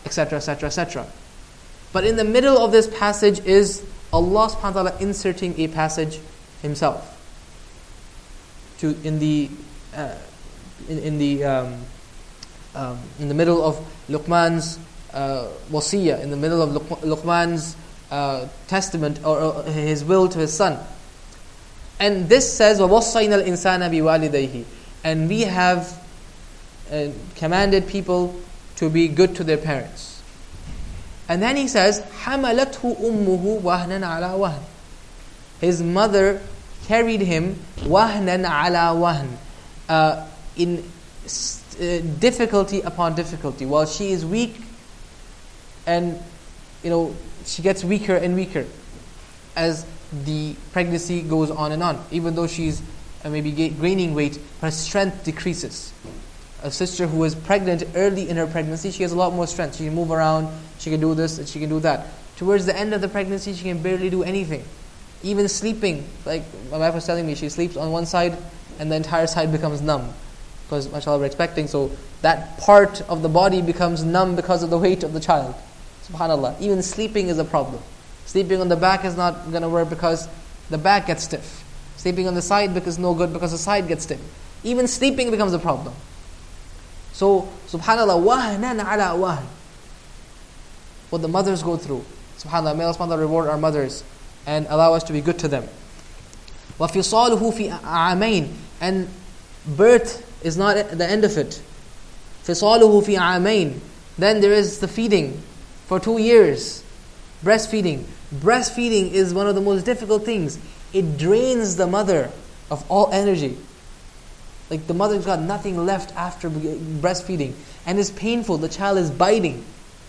et cetera, et cetera, et cetera. But in the middle of this passage is Allah subhanahu wa ta'ala inserting a passage Himself. To in the uh, in, in the um, um, in the middle of Luqman's uh, wasiyah, in the middle of Luq- Luqman's uh, testament or, or his will to his son. And this says, وَوَصَّيْنَا الْإِنسَانَ بِوَالِدَيْهِ, and we have uh, commanded people to be good to their parents. And then he says, حَمَلَتْهُ أُمُّهُ وَهْنًا عَلَى وَهْنٍ, his mother carried him وَهْنًا عَلَى وَهْنٍ, uh, in uh, difficulty upon difficulty. While she is weak, and you know she gets weaker and weaker as the pregnancy goes on and on. Even though she's uh, maybe ga- gaining weight, her strength decreases. A sister who is pregnant early in her pregnancy, she has a lot more strength. She can move around, she can do this, and she can do that. Towards the end of the pregnancy, she can barely do anything. Even sleeping, like my wife was telling me, she sleeps on one side and the entire side becomes numb. Because, mashallah, we're expecting, so that part of the body becomes numb because of the weight of the child. SubhanAllah. Even sleeping is a problem. Sleeping on the back is not going to work because the back gets stiff. Sleeping on the side because no good because the side gets stiff. Even sleeping becomes a problem. So, subhanAllah, wahnan ala wahn. What the mothers go through. SubhanAllah, may Allah subhanahu wa ta'ala reward our mothers and allow us to be good to them. وَفِصَالُهُ فِي عَامَيْنِ, and birth is not the end of it. فِصَالُهُ فِي عَامَيْنِ, then there is the feeding for two years. Breastfeeding. Breastfeeding is one of the most difficult things. It drains the mother of all energy. Like the mother's got nothing left after breastfeeding. And it's painful. The child is biting.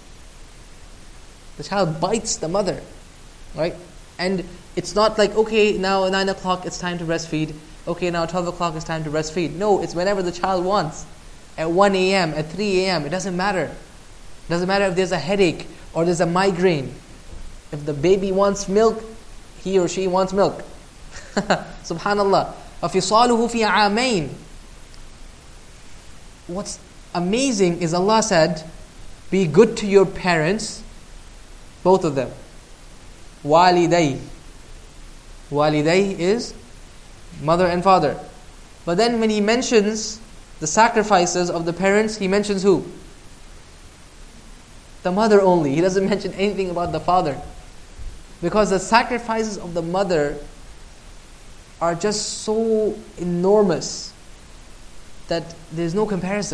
The child bites the mother. Right? And it's not like, okay, now nine o'clock it's time to breastfeed. Okay, now twelve o'clock it's time to breastfeed. No, it's whenever the child wants. At one a.m., at three a.m., it doesn't matter. It doesn't matter if there's a headache or there's a migraine. If the baby wants milk, he or she wants milk. Subhanallah. وَفِصَالُهُ فِي عَامَيْنِ. What's amazing is Allah said, be good to your parents, both of them. Waliday. Waliday is mother and father. But then when He mentions the sacrifices of the parents, He mentions who? The mother only. He doesn't mention anything about the father. Because the sacrifices of the mother are just so enormous that there's no comparison.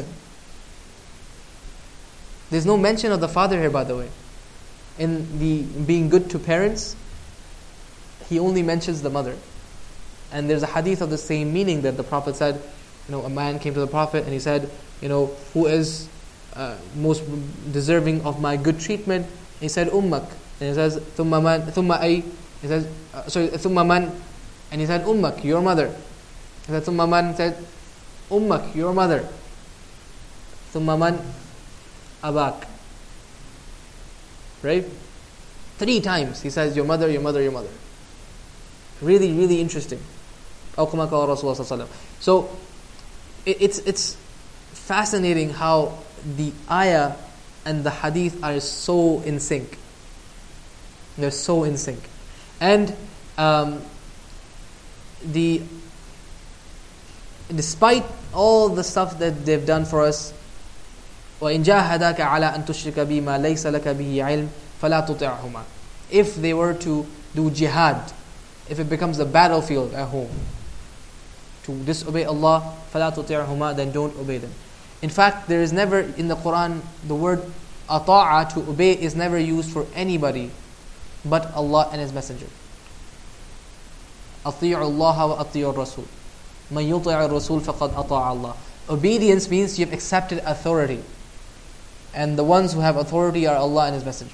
There's no mention of the father here, by the way. In the being good to parents, He only mentions the mother. And there's a hadith of the same meaning that the Prophet said, you know, a man came to the Prophet and he said, you know, who is uh, most deserving of my good treatment? He said, Ummak. And he says, Thumma man, Thumma ay. He says, uh, sorry, Thumma man. And he said, Ummak, your mother. He said, Thumma man. He said, Ummak, your mother. Thumma man, abak. Right? Three times he says, your mother, your mother, your mother. Really, really interesting. So, it, it's it's fascinating how the ayah and the hadith are so in sync. They're so in sync. And um, the despite all the stuff that they've done for us, وَإِنْ جَاهَدَاكَ عَلَىٰ أَن تُشْرِكَ بِي مَا لَيْسَ لَكَ بِهِ عِلْمٍ فَلَا تُطِعْهُمَا. If they were to do jihad, if it becomes a battlefield at home, to disobey Allah, فَلَا تُطِعْهُمَا, then don't obey them. In fact, there is never in the Quran, the word ata'a, to obey, is never used for anybody but Allah and His Messenger. أَطِيعُ اللَّهَ وَأَطِيعُ الرَّسُولِ مَنْ يُطِعِ الرَّسُولِ فَقَدْ أَطَاعَ اللَّهِ. Obedience means you've accepted authority. And the ones who have authority are Allah and His Messenger.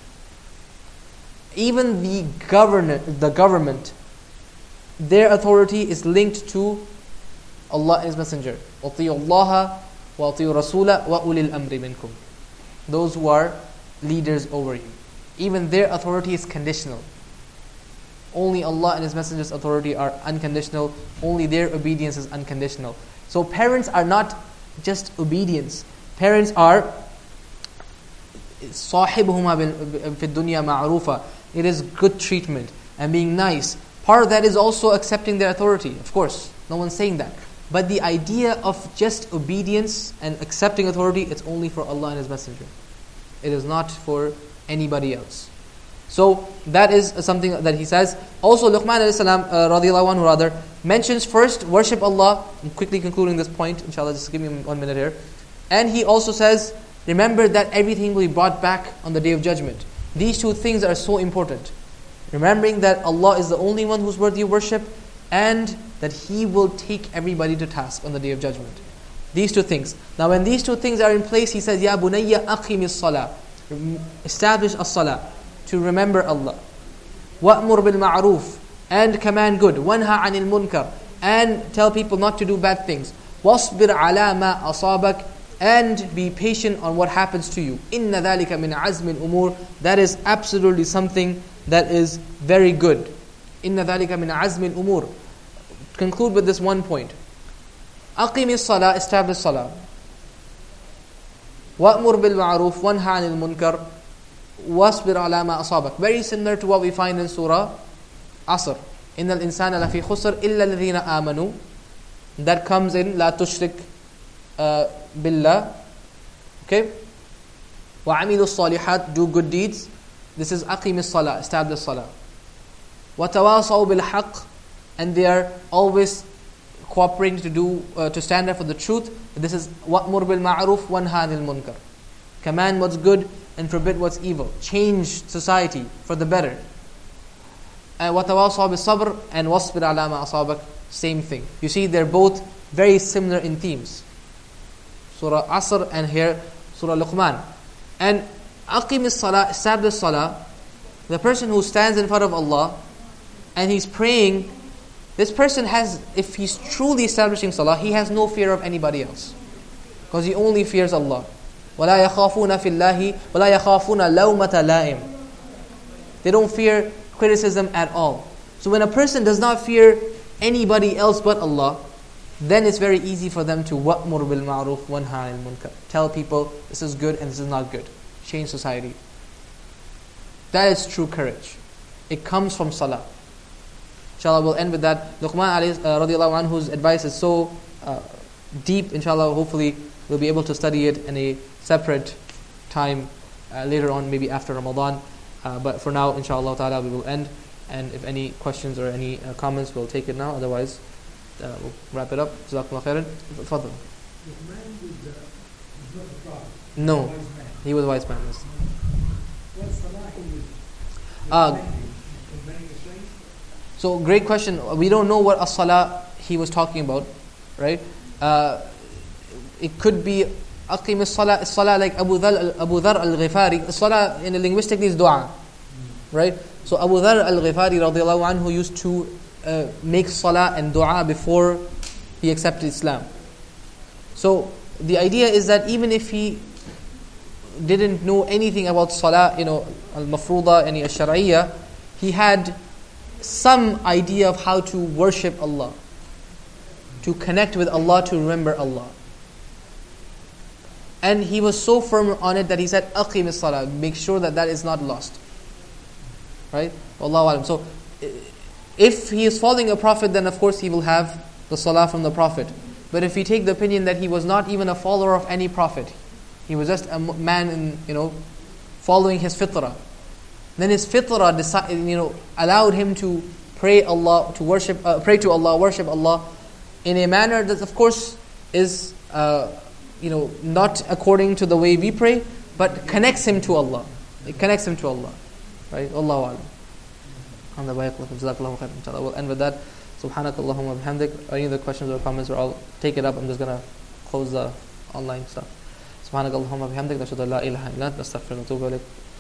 Even the governor, the government, their authority is linked to Allah and His Messenger. أَطِيعُ اللَّهَ وَأَطِيعُ الرَّسُولَ وَأُولِي الْأَمْرِ مِنْكُمْ. Those who are leaders over you. Even their authority is conditional. Only Allah and His Messenger's authority are unconditional. Only their obedience is unconditional. So parents are not just obedience. Parents are صَاحِبْهُمَا فِي الدُّنْيَا مَعْرُوفًا. It is good treatment and being nice. Part of that is also accepting their authority, of course. No one's saying that. But the idea of just obedience and accepting authority, it's only for Allah and His Messenger. It is not for anybody else. So that is something that he says. Also Luqman alayhi salam, uh, radiallahu anhu rather, mentions first, worship Allah. I'm quickly concluding this point, inshallah, just give me one minute here. And he also says, remember that everything will be brought back on the Day of Judgment. These two things are so important. Remembering that Allah is the only one who's worthy of worship, and that He will take everybody to task on the Day of Judgment. These two things. Now when these two things are in place, he says, Ya bunayya aqimi as-salah. Establish as-salah. To remember Allah. وَأْمُرْ بِالْمَعْرُوفِ. And command good. وَانْهَا عَنِ الْمُنْكَرِ. And tell people not to do bad things. وَاصْبِرْ عَلَى مَا أَصَابَكَ. And be patient on what happens to you. إِنَّ ذَلِكَ مِنْ عَزْمِ الْأُمُورِ. That is absolutely something that is very good. إِنَّ ذَلِكَ مِنْ عَزْمِ الْأُمُورِ. Conclude with this one point. أَقِمِ الصَّلَاةِ. Establish salah. وَأْمُرْ بِالْمَعْرُوفِ وَانْهَا عَنِ الْمُنْكَرِ وَاصْبِرْ عَلَى مَا أَصَابَكَ. Very similar to what we find in Surah Asr. إِنَّ الْإِنسَانَ لَفِي خُسْرٍ إِلَّا الَّذِينَ آمَنُوا. That comes in لَا تُشْرِكْ uh, بِاللَّهِ. Okay? وَعَمِلُوا الصَّالِحَاتِ. Do good deeds. This is أَقِمِ الصَّلَاةِ. Establish salah. وَتَوَاصَوْا بِالْحَقِّ. And they are always cooperating to do uh, to stand up for the truth. This is وَأْمُرْ بِالْمَعْرُوفِ وَانْهَا عَنِ الْمُنْكَرِ. Command what's good and forbid what's evil. Change society for the better. And وَتَوَاصَوْا بِالصَّبْرِ and وَاصْبِرْ عَلَى مَا أَصَابَكَ. Same thing. You see, they're both very similar in themes. Surah Asr and here Surah Luqman. And أَقِمِ الصَّلَاةِ. Establish salah. The person who stands in front of Allah and he's praying, this person has, if he's truly establishing salah, he has no fear of anybody else. Because he only fears Allah. وَلَا يَخَافُونَ فِي اللَّهِ وَلَا يَخَافُونَ لَوْمَةَ لَائِمٍ. They don't fear criticism at all. So when a person does not fear anybody else but Allah, then it's very easy for them to وَأْمُرْ بِالْمَعْرُوفِ وَانْهَا عَنِ الْمُنْكَرِ. Tell people this is good and this is not good. Change society. That is true courage. It comes from salah. Inshallah, we'll end with that. Luqman alayhi, uh, radiallahu anhu's advice is so uh, deep. Inshallah, hopefully we'll be able to study it in a separate time uh, later on, maybe after Ramadan. Uh, but for now, inshallah ta'ala, we will end. And if any questions or any uh, comments, we'll take it now. Otherwise, uh, we'll wrap it up. Jazakumullah khairan. Fadl. No, he was a wise man. Uh, so, great question. We don't know what as-salah he was talking about, right? Uh, it could be أقيم الصلاة, الصلاة like Abu Dhar, Abu Dhar al-Ghifari. Salah in a linguistic is dua, right? So Abu Dhar al-Ghifari radiallahu anhu used to uh, make salah and dua before he accepted Islam. So the idea is that even if he didn't know anything about salah, you know, al-mafruda and al-shar'iyya, he had some idea of how to worship Allah, to connect with Allah, to remember Allah. And he was so firm on it that he said, "Aqim as-salah." Make sure that that is not lost. Right? Wallahu alam. So, if he is following a prophet, then of course he will have the salah from the prophet. But if we take the opinion that he was not even a follower of any prophet, he was just a man, in, you know, following his fitrah, then his fitrah, decided, you know, allowed him to pray Allah, to worship, uh, pray to Allah, worship Allah, in a manner that, of course, is. Uh, you know, not according to the way we pray, but connects him to Allah. It connects him to Allah. Right? Allahu A'lam. We'll end with that. Subhanakallahumma bihamdik. Any other questions or comments, or I'll take it up. I'm just going to close the online stuff. Subhanakallahumma bihamdik. Nashhadu an la ilaha illa anta, nastaghfiruka wa natubu ilayk.